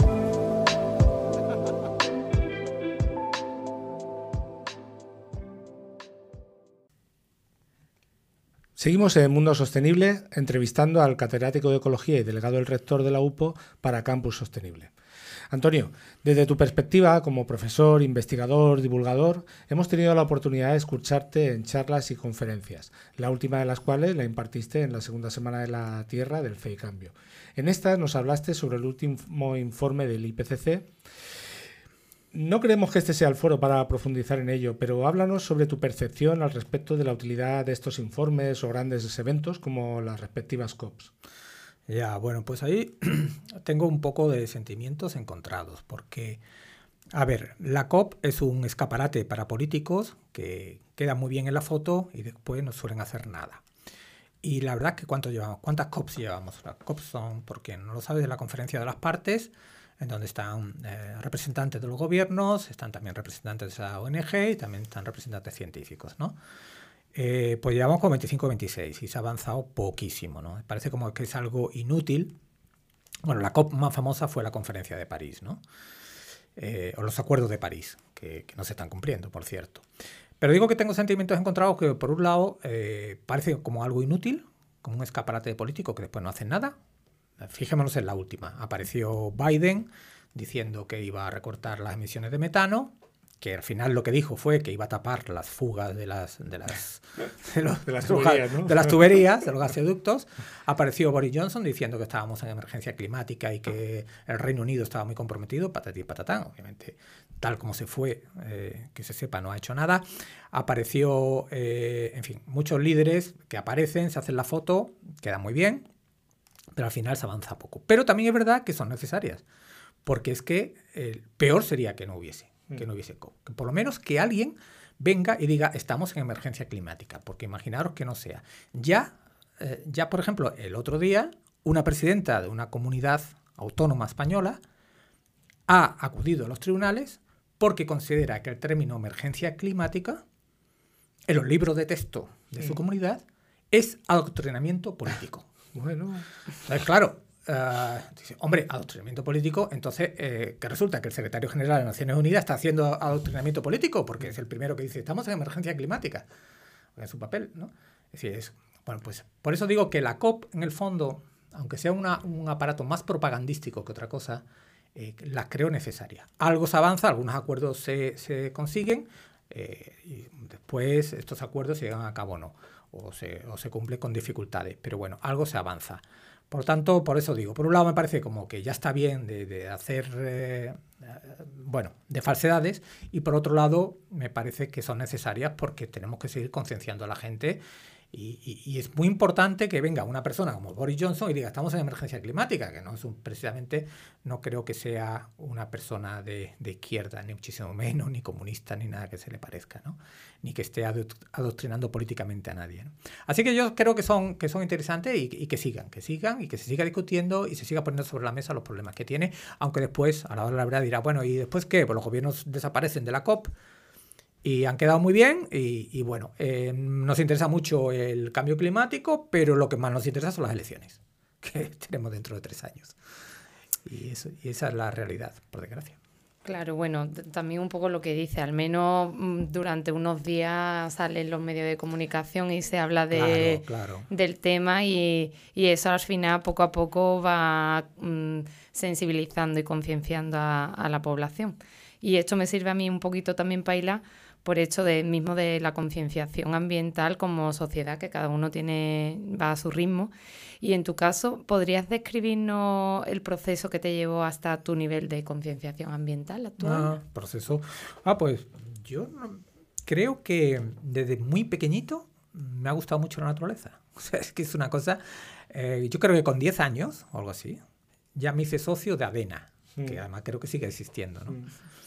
Seguimos en Mundo Sostenible entrevistando al catedrático de Ecología y delegado del rector de la U P O para Campus Sostenible. Antonio, desde tu perspectiva como profesor, investigador, divulgador, hemos tenido la oportunidad de escucharte en charlas y conferencias, la última de las cuales la impartiste en la segunda semana de la Tierra del Fe y Cambio. En esta nos hablaste sobre el último informe del I P C C No creemos que este sea el foro para profundizar en ello, pero háblanos sobre tu percepción al respecto de la utilidad de estos informes o grandes eventos como las respectivas COPs. Ya, bueno, pues ahí tengo un poco de sentimientos encontrados, porque, a ver, la COP es un escaparate para políticos que queda muy bien en la foto y después no suelen hacer nada. Y la verdad es que ¿cuánto llevamos? ¿Cuántas COPs llevamos? Las COPs son, por quien no lo sabe, de la Conferencia de las Partes, en donde están eh, representantes de los gobiernos, están también representantes de la O N G y también están representantes científicos, ¿no? Eh, pues llevamos con veinticinco o veintiséis y se ha avanzado poquísimo, ¿no? Parece como que es algo inútil. Bueno, la COP más famosa fue la Conferencia de París, ¿no? Eh, o los Acuerdos de París, que, que no se están cumpliendo, por cierto. Pero digo que tengo sentimientos encontrados que, por un lado, eh, parece como algo inútil, como un escaparate político que después no hacen nada. Fijémonos en la última. Apareció Biden diciendo que iba a recortar las emisiones de metano, que al final lo que dijo fue que iba a tapar las fugas de las de las de, los, de las tuberías, ¿no? de las tuberías, de los gasoductos. Apareció Boris Johnson diciendo que estábamos en emergencia climática y que el Reino Unido estaba muy comprometido, patatí y patatán. Obviamente, tal como se fue, eh, que se sepa, no ha hecho nada. Apareció, eh, en fin, muchos líderes que aparecen, se hacen la foto, queda muy bien, pero al final se avanza poco. Pero también es verdad que son necesarias, porque es que eh, peor sería que no hubiese. que no hubiese COP. Que por lo menos que alguien venga y diga estamos en emergencia climática, porque imaginaros que no sea. Ya, eh, ya por ejemplo, el otro día, una presidenta de una comunidad autónoma española ha acudido a los tribunales porque considera que el término emergencia climática, en los libros de texto de su comunidad, es adoctrinamiento político. Bueno. Entonces, claro, Uh, dice, hombre, adoctrinamiento político, entonces, eh, que resulta que el secretario general de Naciones Unidas está haciendo adoctrinamiento político, porque es el primero que dice, estamos en emergencia climática, en su papel, ¿no? Es decir, es, bueno, pues por eso digo que la COP, en el fondo, aunque sea una, un aparato más propagandístico que otra cosa, eh, las creo necesarias. Algo se avanza, algunos acuerdos se, se consiguen, eh, y después estos acuerdos se llevan a cabo o no, o se, o se cumplen con dificultades, pero bueno, algo se avanza. Por tanto, por eso digo, por un lado me parece como que ya está bien de, de hacer, eh, bueno, de falsedades, y por otro lado me parece que son necesarias porque tenemos que seguir concienciando a la gente y, y, y es muy importante que venga una persona como Boris Johnson y diga estamos en emergencia climática, que no es un, precisamente no creo que sea una persona de, de izquierda, ni muchísimo menos, ni comunista, ni nada que se le parezca, ¿no? Ni que esté adoctrinando políticamente a nadie, ¿no? Así que yo creo que son, que son interesantes y, y que sigan, que sigan y que se siga discutiendo y se siga poniendo sobre la mesa los problemas que tiene, aunque después, a la hora de la verdad, dirá, bueno, ¿y después qué? Pues los gobiernos desaparecen de la COP y han quedado muy bien y, y bueno, eh, nos interesa mucho el cambio climático, pero lo que más nos interesa son las elecciones, que tenemos dentro de tres años. Y, eso, y esa es la realidad, por desgracia. Claro, bueno, también un poco lo que dice, al menos durante unos días salen los medios de comunicación y se habla de, claro, claro. del tema y, y eso al final poco a poco va mm, sensibilizando y concienciando a, a la población. Y esto me sirve a mí un poquito también para hilar por hecho de, mismo de la concienciación ambiental como sociedad, que cada uno tiene va a su ritmo. Y en tu caso, ¿podrías describirnos el proceso que te llevó hasta tu nivel de concienciación ambiental actual? Ah, proceso. Ah, pues yo creo que desde muy pequeñito me ha gustado mucho la naturaleza. O sea, es que es una cosa... Eh, yo creo que con diez años, o algo así, ya me hice socio de ADENA, mm. que además creo que sigue existiendo, ¿no? Mm.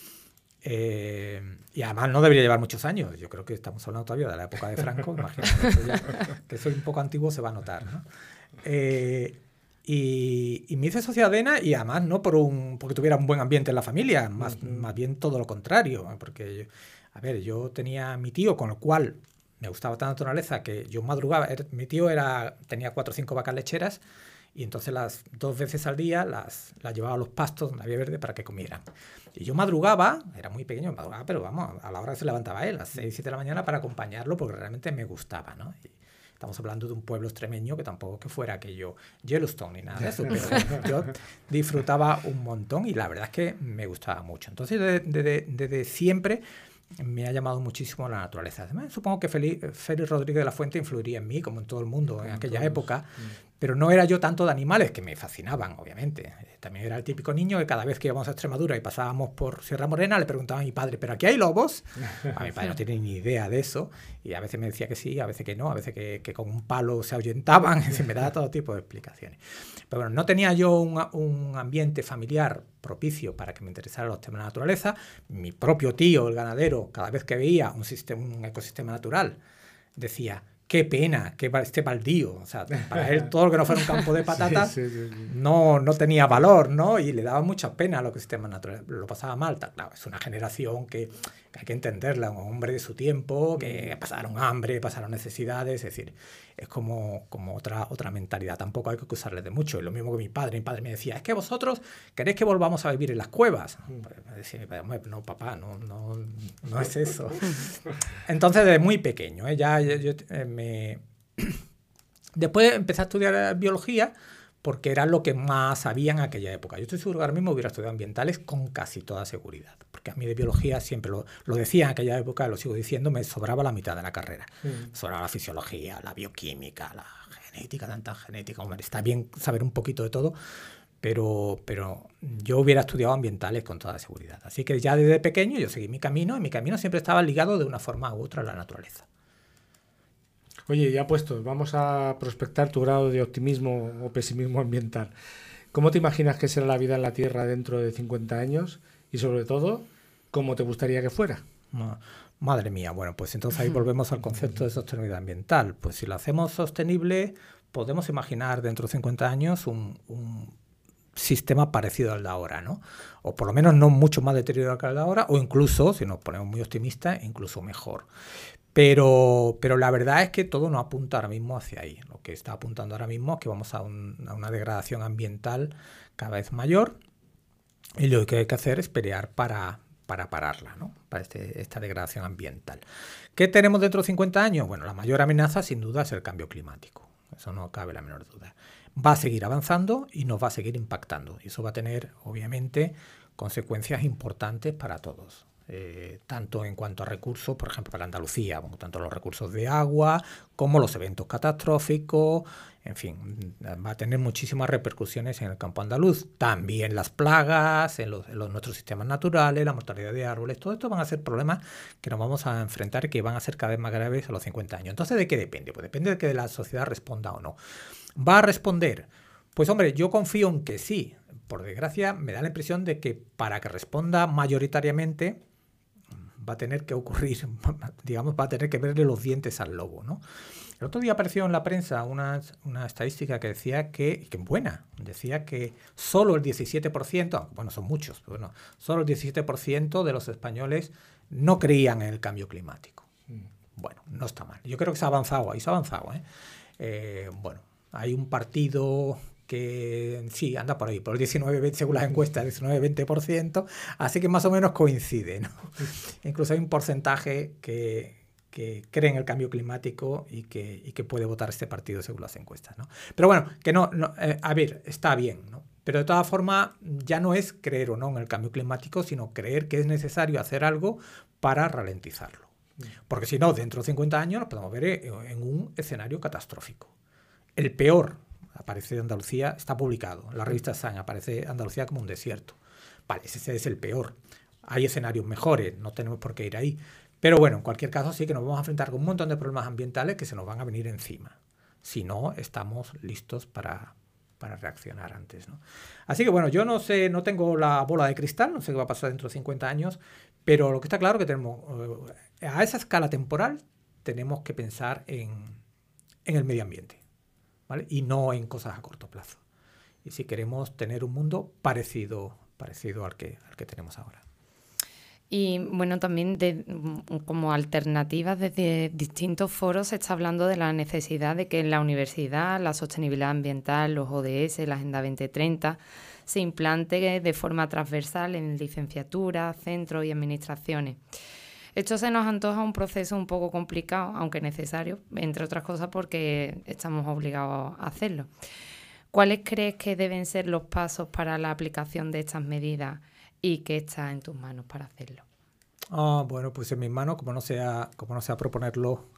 Eh, y además no debería llevar muchos años. Yo creo que estamos hablando todavía de la época de Franco. Imagínate, eso ya, que soy un poco antiguo se va a notar, ¿no? Eh, y, y me hice socio de ADENA y además no por un, porque tuviera un buen ambiente en la familia, más, uh-huh. más bien todo lo contrario. Porque, yo, a ver, yo tenía a mi tío con el cual me gustaba tanta naturaleza que yo madrugaba. Era, mi tío era, tenía cuatro o cinco vacas lecheras y entonces las dos veces al día las, las llevaba a los pastos donde había verde para que comieran. Y yo madrugaba, era muy pequeño, madrugaba, pero vamos, a la hora que se levantaba él, a las seis, siete de la mañana para acompañarlo porque realmente me gustaba, ¿no? Y estamos hablando de un pueblo extremeño que tampoco que fuera aquello Yellowstone ni nada de eso, pero yo disfrutaba un montón y la verdad es que me gustaba mucho. Entonces, desde, desde, desde siempre me ha llamado muchísimo la naturaleza. Además, supongo que Félix, Félix Rodríguez de la Fuente influiría en mí, como en todo el mundo en aquella época. pero no era yo tanto de animales, que me fascinaban, obviamente. También era el típico niño que cada vez que íbamos a Extremadura y pasábamos por Sierra Morena, le preguntaba a mi padre, ¿pero aquí hay lobos? A mi padre no tiene ni idea de eso, y a veces me decía que sí, a veces que no, a veces que, que con un palo se ahuyentaban, y me daba todo tipo de explicaciones. Pero bueno, no tenía yo un, un ambiente familiar propicio para que me interesaran los temas de la naturaleza. Mi propio tío, el ganadero, cada vez que veía un, sistema, un ecosistema natural, decía, qué pena, que este baldío, o sea, para él todo lo que no fuera un campo de patatas sí, sí, sí. No, no tenía valor, ¿no? Y le daba mucha pena a los ecosistemas naturales, lo pasaba mal. Claro, es una generación que, que hay que entenderla, un hombre de su tiempo, que pasaron hambre, pasaron necesidades, es decir, es como, como otra, otra mentalidad, tampoco hay que acusarle de mucho. Y lo mismo que mi padre, mi padre me decía, es que vosotros queréis que volvamos a vivir en las cuevas. Pues me decía, no, papá, no, no, no es eso. Entonces, desde muy pequeño, ¿eh? ya yo, yo eh, me Después empecé a estudiar biología porque era lo que más sabía en aquella época. Yo estoy seguro que ahora mismo hubiera estudiado ambientales con casi toda seguridad, porque a mí de biología siempre lo, lo decía en aquella época, lo sigo diciendo, me sobraba la mitad de la carrera. Sí. Me sobraba la fisiología, la bioquímica, la genética, tanta genética. Hombre, está bien saber un poquito de todo, pero, pero yo hubiera estudiado ambientales con toda seguridad. Así que ya desde pequeño yo seguí mi camino, y mi camino siempre estaba ligado de una forma u otra a la naturaleza. Oye, ya puestos, vamos a prospectar tu grado de optimismo o pesimismo ambiental. ¿Cómo te imaginas que será la vida en la Tierra dentro de cincuenta años? Y sobre todo, ¿cómo te gustaría que fuera? Madre mía, bueno, pues entonces ahí volvemos al concepto de sostenibilidad ambiental. Pues si lo hacemos sostenible, podemos imaginar dentro de cincuenta años un, un sistema parecido al de ahora, ¿no? O por lo menos no mucho más deteriorado que el de ahora, o incluso, si nos ponemos muy optimistas, incluso mejor. Pero, pero la verdad es que todo no apunta ahora mismo hacia ahí. Lo que está apuntando ahora mismo es que vamos a, un, a una degradación ambiental cada vez mayor, y lo que hay que hacer es pelear para, para pararla, ¿no? Para este, esta degradación ambiental. ¿Qué tenemos dentro de cincuenta años? Bueno, la mayor amenaza sin duda es el cambio climático. Eso no cabe la menor duda. Va a seguir avanzando y nos va a seguir impactando. Y eso va a tener, obviamente, consecuencias importantes para todos. Eh, tanto en cuanto a recursos, por ejemplo, para Andalucía, bueno, tanto los recursos de agua como los eventos catastróficos, en fin, va a tener muchísimas repercusiones en el campo andaluz. También las plagas, en, los, en los, nuestros sistemas naturales, la mortalidad de árboles, todo esto van a ser problemas que nos vamos a enfrentar, que van a ser cada vez más graves a los cincuenta años. Entonces, ¿de qué depende? Pues depende de que la sociedad responda o no. ¿Va a responder? Pues hombre, yo confío en que sí. Por desgracia, me da la impresión de que para que responda mayoritariamente va a tener que ocurrir, digamos, va a tener que verle los dientes al lobo, ¿no? El otro día apareció en la prensa una, una estadística que decía que, que buena, decía que solo el diecisiete por ciento, bueno, son muchos, pero bueno, solo el diecisiete por ciento de los españoles no creían en el cambio climático. Mm. Bueno, no está mal. Yo creo que se ha avanzado, ahí se ha avanzado, ¿eh? Eh, bueno, hay un partido que sí, anda por ahí, por el diecinueve veinte, según las encuestas, diecinueve veinte por ciento, así que más o menos coincide, ¿no? Incluso hay un porcentaje que, que cree en el cambio climático y que, y que puede votar este partido según las encuestas, ¿no? Pero bueno, que no, no eh, a ver, está bien, ¿no? Pero de todas formas, ya no es creer o no en el cambio climático, sino creer que es necesario hacer algo para ralentizarlo. Porque si no, dentro de cincuenta años nos podemos ver en un escenario catastrófico. El peor aparece Andalucía, está publicado. En la revista Science aparece Andalucía como un desierto. Vale, ese es el peor. Hay escenarios mejores, no tenemos por qué ir ahí. Pero bueno, en cualquier caso sí que nos vamos a enfrentar con un montón de problemas ambientales que se nos van a venir encima. Si no, estamos listos para, para reaccionar antes, ¿no? Así que bueno, yo no sé, no tengo la bola de cristal, no sé qué va a pasar dentro de cincuenta años, pero lo que está claro es que tenemos, eh, a esa escala temporal, tenemos que pensar en, en el medio ambiente, ¿vale? Y no en cosas a corto plazo. Y si queremos tener un mundo parecido, parecido al que, al que tenemos ahora. Y bueno, también de, como alternativas desde distintos foros se está hablando de la necesidad de que en la universidad la sostenibilidad ambiental, los O D S, la Agenda veinte treinta, se implante de forma transversal en licenciaturas, centros y administraciones. Esto se nos antoja un proceso un poco complicado, aunque necesario, entre otras cosas porque estamos obligados a hacerlo. ¿Cuáles crees que deben ser los pasos para la aplicación de estas medidas y qué está en tus manos para hacerlo? Ah, bueno, pues en mis manos, como no sea, como no sea proponerlo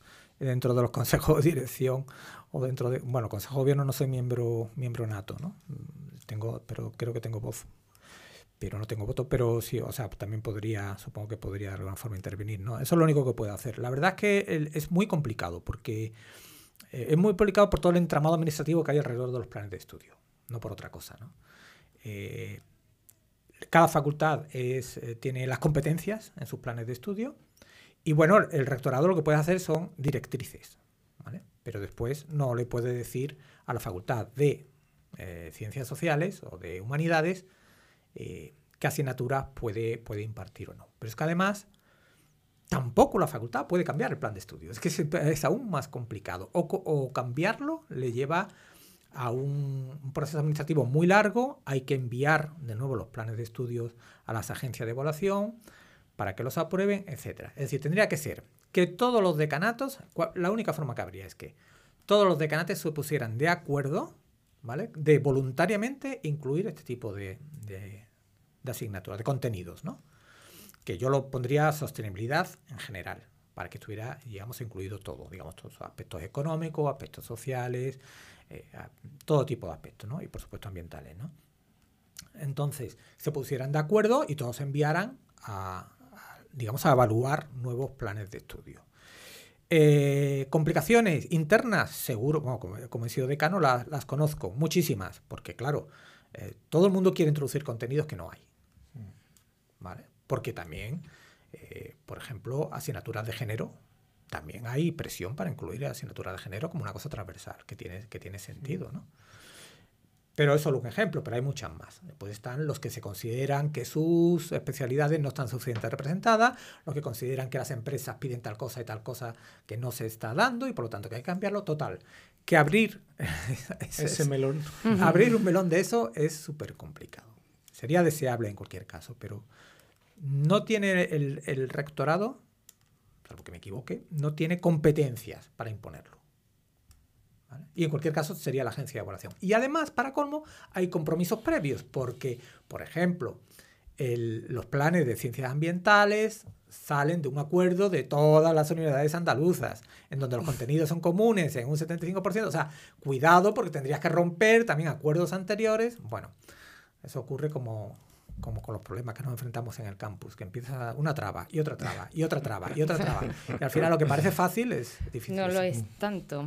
dentro de los consejos de dirección o dentro de... Bueno, consejo de gobierno no soy miembro, miembro nato, ¿no? Tengo, pero creo que tengo voz. Pero no tengo voto, pero sí, o sea, también podría, supongo que podría de alguna forma intervenir, ¿no? Eso es lo único que puedo hacer. La verdad es que el, es muy complicado, porque eh, es muy complicado por todo el entramado administrativo que hay alrededor de los planes de estudio, no por otra cosa, ¿no? Eh, cada facultad es, eh, tiene las competencias en sus planes de estudio y, bueno, el rectorado lo que puede hacer son directrices, ¿vale? Pero después no le puede decir a la facultad de eh, Ciencias Sociales o de Humanidades Eh, qué asignaturas puede, puede impartir o no. Pero es que además tampoco la facultad puede cambiar el plan de estudio. Es que es, es aún más complicado. O, o cambiarlo le lleva a un, un proceso administrativo muy largo. Hay que enviar de nuevo los planes de estudios a las agencias de evaluación para que los aprueben, etcétera. Es decir, tendría que ser que todos los decanatos, la única forma que habría es que todos los decanatos se pusieran de acuerdo, ¿vale?, de voluntariamente incluir este tipo de, de, de asignaturas, de contenidos, ¿no? Que yo lo pondría sostenibilidad en general, para que estuviera, digamos, incluido todo, digamos, todos los aspectos económicos, aspectos sociales, eh, todo tipo de aspectos, ¿no? Y por supuesto ambientales, ¿no? Entonces, se pusieran de acuerdo y todos enviaran a, a digamos, a evaluar nuevos planes de estudio. Eh, complicaciones internas, seguro, bueno, como, como he sido decano, las, las conozco, muchísimas, porque claro, eh, todo el mundo quiere introducir contenidos que no hay, ¿vale? Porque también, eh, por ejemplo, asignaturas de género, también hay presión para incluir asignaturas de género como una cosa transversal, que tiene, que tiene sentido, ¿no? Pero es solo un ejemplo, pero hay muchas más. Después están los que se consideran que sus especialidades no están suficientemente representadas, los que consideran que las empresas piden tal cosa y tal cosa que no se está dando y por lo tanto que hay que cambiarlo. Total, que abrir ese es, melón. Abrir un melón de eso es súper complicado. Sería deseable en cualquier caso, pero no tiene el, el rectorado, salvo que me equivoque, no tiene competencias para imponerlo. ¿Vale? Y en cualquier caso sería la agencia de evaluación. Y además, para colmo, hay compromisos previos, porque, por ejemplo, el, los planes de ciencias ambientales salen de un acuerdo de todas las universidades andaluzas, en donde los contenidos son comunes en un setenta y cinco por ciento. O sea, cuidado, porque tendrías que romper también acuerdos anteriores. Bueno, eso ocurre como... como con los problemas que nos enfrentamos en el campus, que empieza una traba, y otra traba, y otra traba, y otra traba. Y al final lo que parece fácil es difícil. No lo es tanto.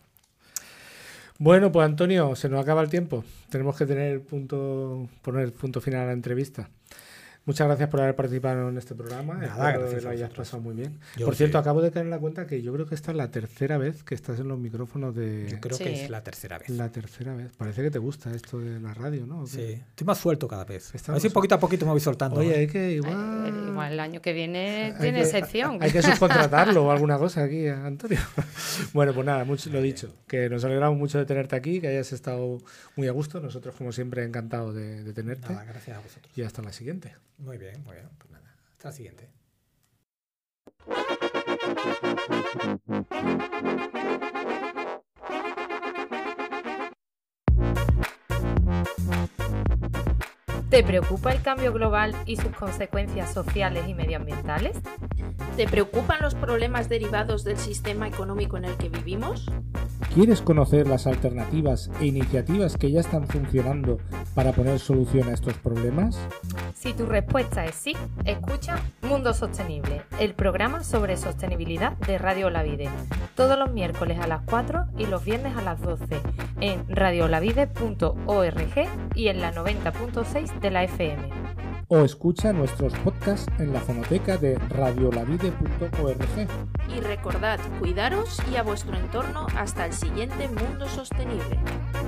Bueno, pues Antonio, se nos acaba el tiempo. Tenemos que tener punto, poner punto final a la entrevista. Muchas gracias por haber participado en este programa. Nada, Espero gracias que lo hayas pasado muy bien. Yo por cierto, sí. acabo de caer en la cuenta que yo creo que esta es la tercera vez que estás en los micrófonos de... Yo creo Sí. que es la tercera vez. La tercera vez. Parece que te gusta esto de la radio, ¿no? ¿O qué? Sí, estoy más suelto cada vez. Estamos- A ver si poquito a poquito me voy soltando. Oye, ¿eh? hay que igual... Eh, Igual el año que viene Hay tiene que- sección. Hay que subcontratarlo o alguna cosa aquí, a Antonio. Bueno, pues nada, mucho, lo dicho, que nos alegramos mucho de tenerte aquí, que hayas estado muy a gusto. Nosotros, como siempre, encantados de, de tenerte. Nada, gracias a vosotros. Y hasta la siguiente. Muy bien, muy bien. Pues nada, hasta la siguiente. ¿Te preocupa el cambio global y sus consecuencias sociales y medioambientales? ¿Te preocupan los problemas derivados del sistema económico en el que vivimos? ¿Quieres conocer las alternativas e iniciativas que ya están funcionando para poner solución a estos problemas? Si tu respuesta es sí, escucha Mundo Sostenible, el programa sobre sostenibilidad de Radio Olavide, todos los miércoles a las cuatro y los viernes a las doce en radio olavide punto org y en la noventa punto seis de la F M. O escucha nuestros podcasts en la fonoteca de radio olavide punto org. Y recordad, cuidaros y a vuestro entorno hasta el siguiente Mundo Sostenible.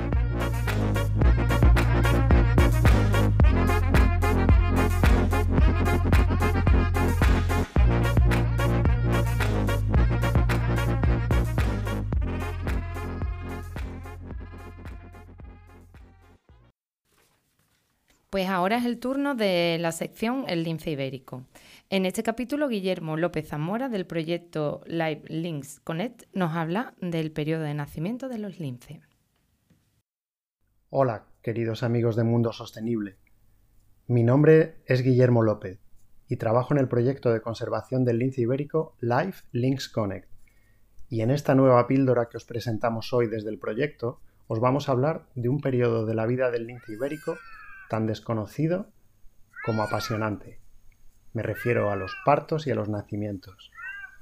Pues ahora es el turno de la sección El Lince Ibérico. En este capítulo, Guillermo López Zamora, del proyecto Live Links Connect, nos habla del periodo de nacimiento de los linces. Hola, queridos amigos de Mundo Sostenible. Mi nombre es Guillermo López y trabajo en el proyecto de conservación del lince ibérico Live Links Connect. Y en esta nueva píldora que os presentamos hoy desde el proyecto, os vamos a hablar de un periodo de la vida del lince ibérico tan desconocido como apasionante. Me refiero a los partos y a los nacimientos.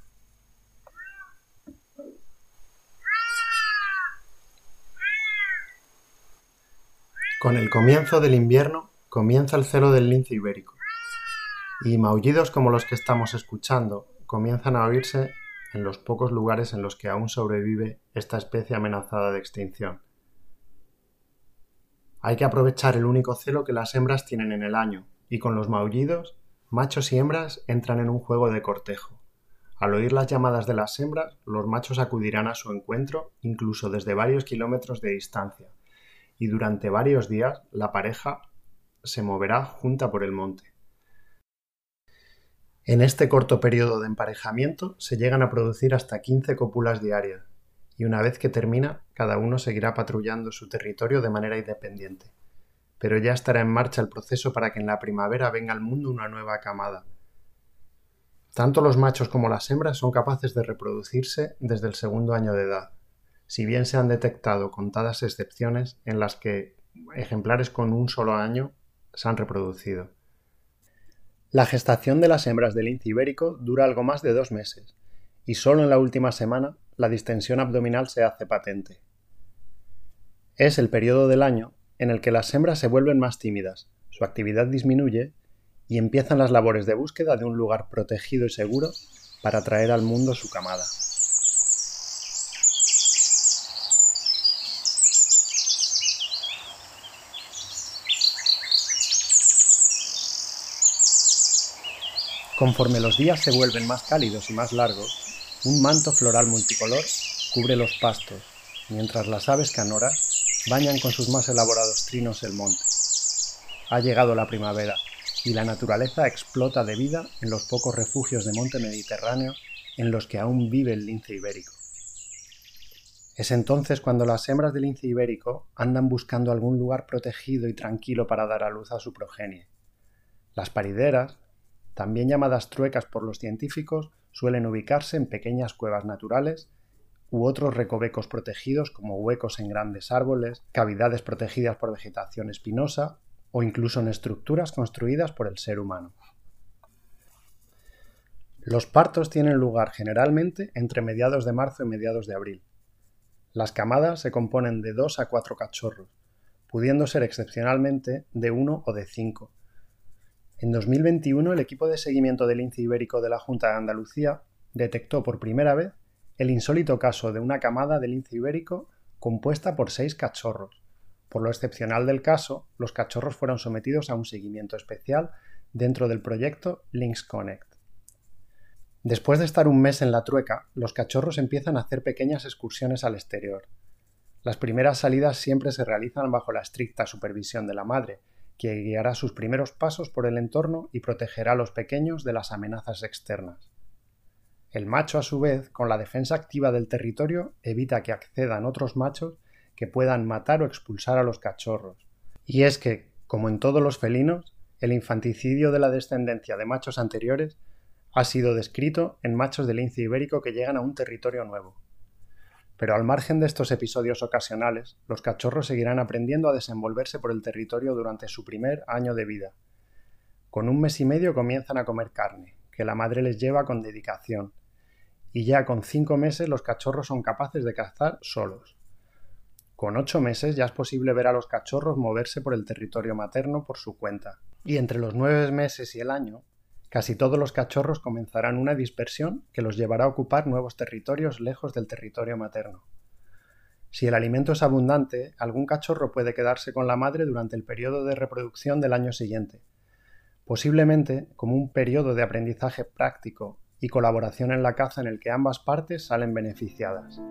Con el comienzo del invierno comienza el celo del lince ibérico, y maullidos como los que estamos escuchando comienzan a oírse en los pocos lugares en los que aún sobrevive esta especie amenazada de extinción. Hay que aprovechar el único celo que las hembras tienen en el año, y con los maullidos, machos y hembras entran en un juego de cortejo. Al oír las llamadas de las hembras, los machos acudirán a su encuentro incluso desde varios kilómetros de distancia, y durante varios días la pareja se moverá junta por el monte. En este corto periodo de emparejamiento se llegan a producir hasta quince cópulas diarias, y una vez que termina, cada uno seguirá patrullando su territorio de manera independiente. Pero ya estará en marcha el proceso para que en la primavera venga al mundo una nueva camada. Tanto los machos como las hembras son capaces de reproducirse desde el segundo año de edad, si bien se han detectado contadas excepciones en las que ejemplares con un solo año se han reproducido. La gestación de las hembras del lince ibérico dura algo más de dos meses, y solo en la última semana la distensión abdominal se hace patente. Es el periodo del año en el que las hembras se vuelven más tímidas, su actividad disminuye y empiezan las labores de búsqueda de un lugar protegido y seguro para traer al mundo su camada. Conforme los días se vuelven más cálidos y más largos, un manto floral multicolor cubre los pastos, mientras las aves canoras bañan con sus más elaborados trinos el monte. Ha llegado la primavera, y la naturaleza explota de vida en los pocos refugios de monte mediterráneo en los que aún vive el lince ibérico. Es entonces cuando las hembras del lince ibérico andan buscando algún lugar protegido y tranquilo para dar a luz a su progenie. Las parideras, también llamadas truecas por los científicos, suelen ubicarse en pequeñas cuevas naturales u otros recovecos protegidos como huecos en grandes árboles, cavidades protegidas por vegetación espinosa o incluso en estructuras construidas por el ser humano. Los partos tienen lugar generalmente entre mediados de marzo y mediados de abril. Las camadas se componen de dos a cuatro cachorros, pudiendo ser excepcionalmente de uno o de cinco. En dos mil veintiuno, el equipo de seguimiento del lince ibérico de la Junta de Andalucía detectó por primera vez el insólito caso de una camada de lince ibérico compuesta por seis cachorros. Por lo excepcional del caso, los cachorros fueron sometidos a un seguimiento especial dentro del proyecto Lynx Connect. Después de estar un mes en la trueca, los cachorros empiezan a hacer pequeñas excursiones al exterior. Las primeras salidas siempre se realizan bajo la estricta supervisión de la madre, que guiará sus primeros pasos por el entorno y protegerá a los pequeños de las amenazas externas. El macho, a su vez, con la defensa activa del territorio, evita que accedan otros machos que puedan matar o expulsar a los cachorros. Y es que, como en todos los felinos, el infanticidio de la descendencia de machos anteriores ha sido descrito en machos de lince ibérico que llegan a un territorio nuevo. Pero al margen de estos episodios ocasionales, los cachorros seguirán aprendiendo a desenvolverse por el territorio durante su primer año de vida. Con un mes y medio comienzan a comer carne, que la madre les lleva con dedicación, y ya con cinco meses los cachorros son capaces de cazar solos. Con ocho meses ya es posible ver a los cachorros moverse por el territorio materno por su cuenta, y entre los nueve meses y el año, casi todos los cachorros comenzarán una dispersión que los llevará a ocupar nuevos territorios lejos del territorio materno. Si el alimento es abundante, algún cachorro puede quedarse con la madre durante el periodo de reproducción del año siguiente, posiblemente como un periodo de aprendizaje práctico y colaboración en la caza en el que ambas partes salen beneficiadas.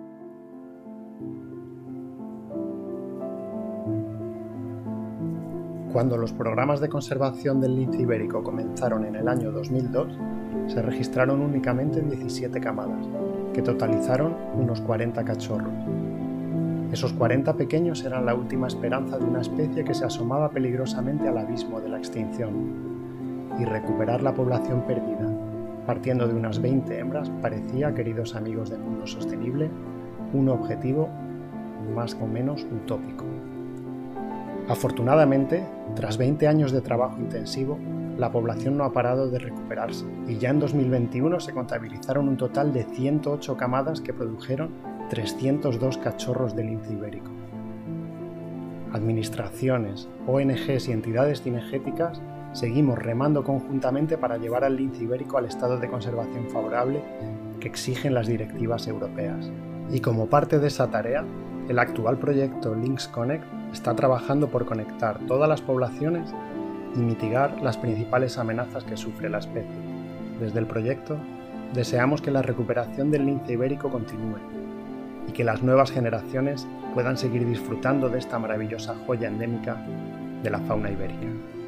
Cuando los programas de conservación del lince ibérico comenzaron en el año dos mil dos, se registraron únicamente diecisiete camadas, que totalizaron unos cuarenta cachorros. Esos cuarenta pequeños eran la última esperanza de una especie que se asomaba peligrosamente al abismo de la extinción, y recuperar la población perdida, partiendo de unas veinte hembras, parecía, queridos amigos de Mundo Sostenible, un objetivo más o menos utópico. Afortunadamente, tras veinte años de trabajo intensivo, la población no ha parado de recuperarse y ya en dos mil veintiuno se contabilizaron un total de ciento ocho camadas que produjeron trescientos dos cachorros de lince ibérico. Administraciones, O N Ges y entidades cinegéticas seguimos remando conjuntamente para llevar al lince ibérico al estado de conservación favorable que exigen las directivas europeas. Y como parte de esa tarea, el actual proyecto Lynx Connect está trabajando por conectar todas las poblaciones y mitigar las principales amenazas que sufre la especie. Desde el proyecto, deseamos que la recuperación del lince ibérico continúe y que las nuevas generaciones puedan seguir disfrutando de esta maravillosa joya endémica de la fauna ibérica.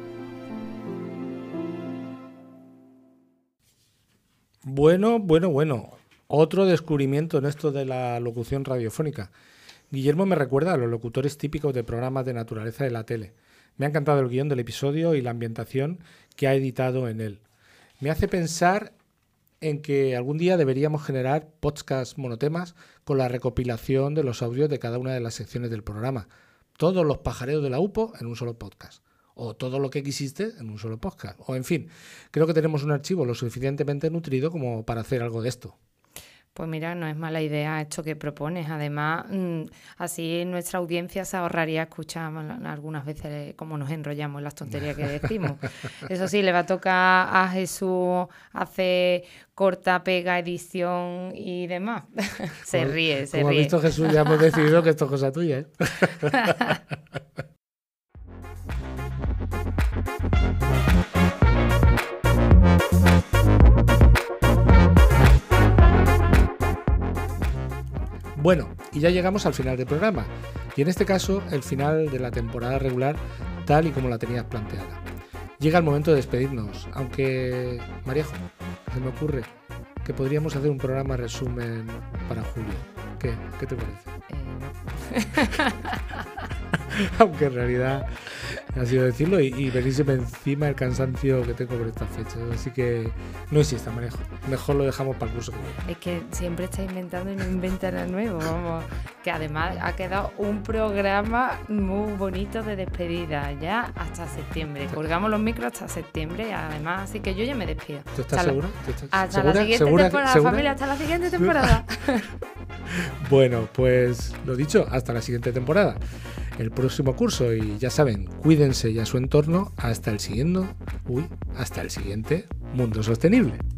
Bueno, bueno, bueno. Otro descubrimiento en esto de la locución radiofónica. Guillermo me recuerda a los locutores típicos de programas de naturaleza de la tele. Me ha encantado el guión del episodio y la ambientación que ha editado en él. Me hace pensar en que algún día deberíamos generar podcasts monotemas con la recopilación de los audios de cada una de las secciones del programa. Todos los pajareos de la U P O en un solo podcast. O todo lo que quisiste en un solo podcast. O en fin, creo que tenemos un archivo lo suficientemente nutrido como para hacer algo de esto. Pues mira, no es mala idea esto que propones. Además, mmm, así nuestra audiencia se ahorraría escuchar algunas veces cómo nos enrollamos en las tonterías que decimos. Eso sí, le va a tocar a Jesús hacer corta, pega, edición y demás. se como, ríe, se como ríe. Como ha visto Jesús, ya hemos decidido que esto es cosa tuya, ¿eh? Bueno, y ya llegamos al final del programa, y en este caso el final de la temporada regular tal y como la tenías planteada. Llega el momento de despedirnos, aunque, Maríajo, se me ocurre que podríamos hacer un programa resumen para julio. ¿Qué? ¿Qué te parece? Eh, no. Aunque en realidad ha sido decirlo y, y venírseme encima el cansancio que tengo por estas fechas. Así que no insista, Maríajo. Mejor lo dejamos para el curso que viene. Es que siempre está inventando y no inventa nada nuevo. Vamos. Que además ha quedado un programa muy bonito de despedida ya hasta septiembre. Colgamos los micros hasta septiembre además. Así que yo ya me despido. ¿Tú estás hasta segura? La, ¿Tú estás hasta segura? la siguiente ¿Segura? temporada, ¿Segura? familia. Hasta la siguiente temporada. Bueno, pues lo dicho, hasta la siguiente temporada. El próximo curso y ya saben, cuídense y a su entorno hasta el siguiente, uy, hasta el siguiente Mundo Sostenible.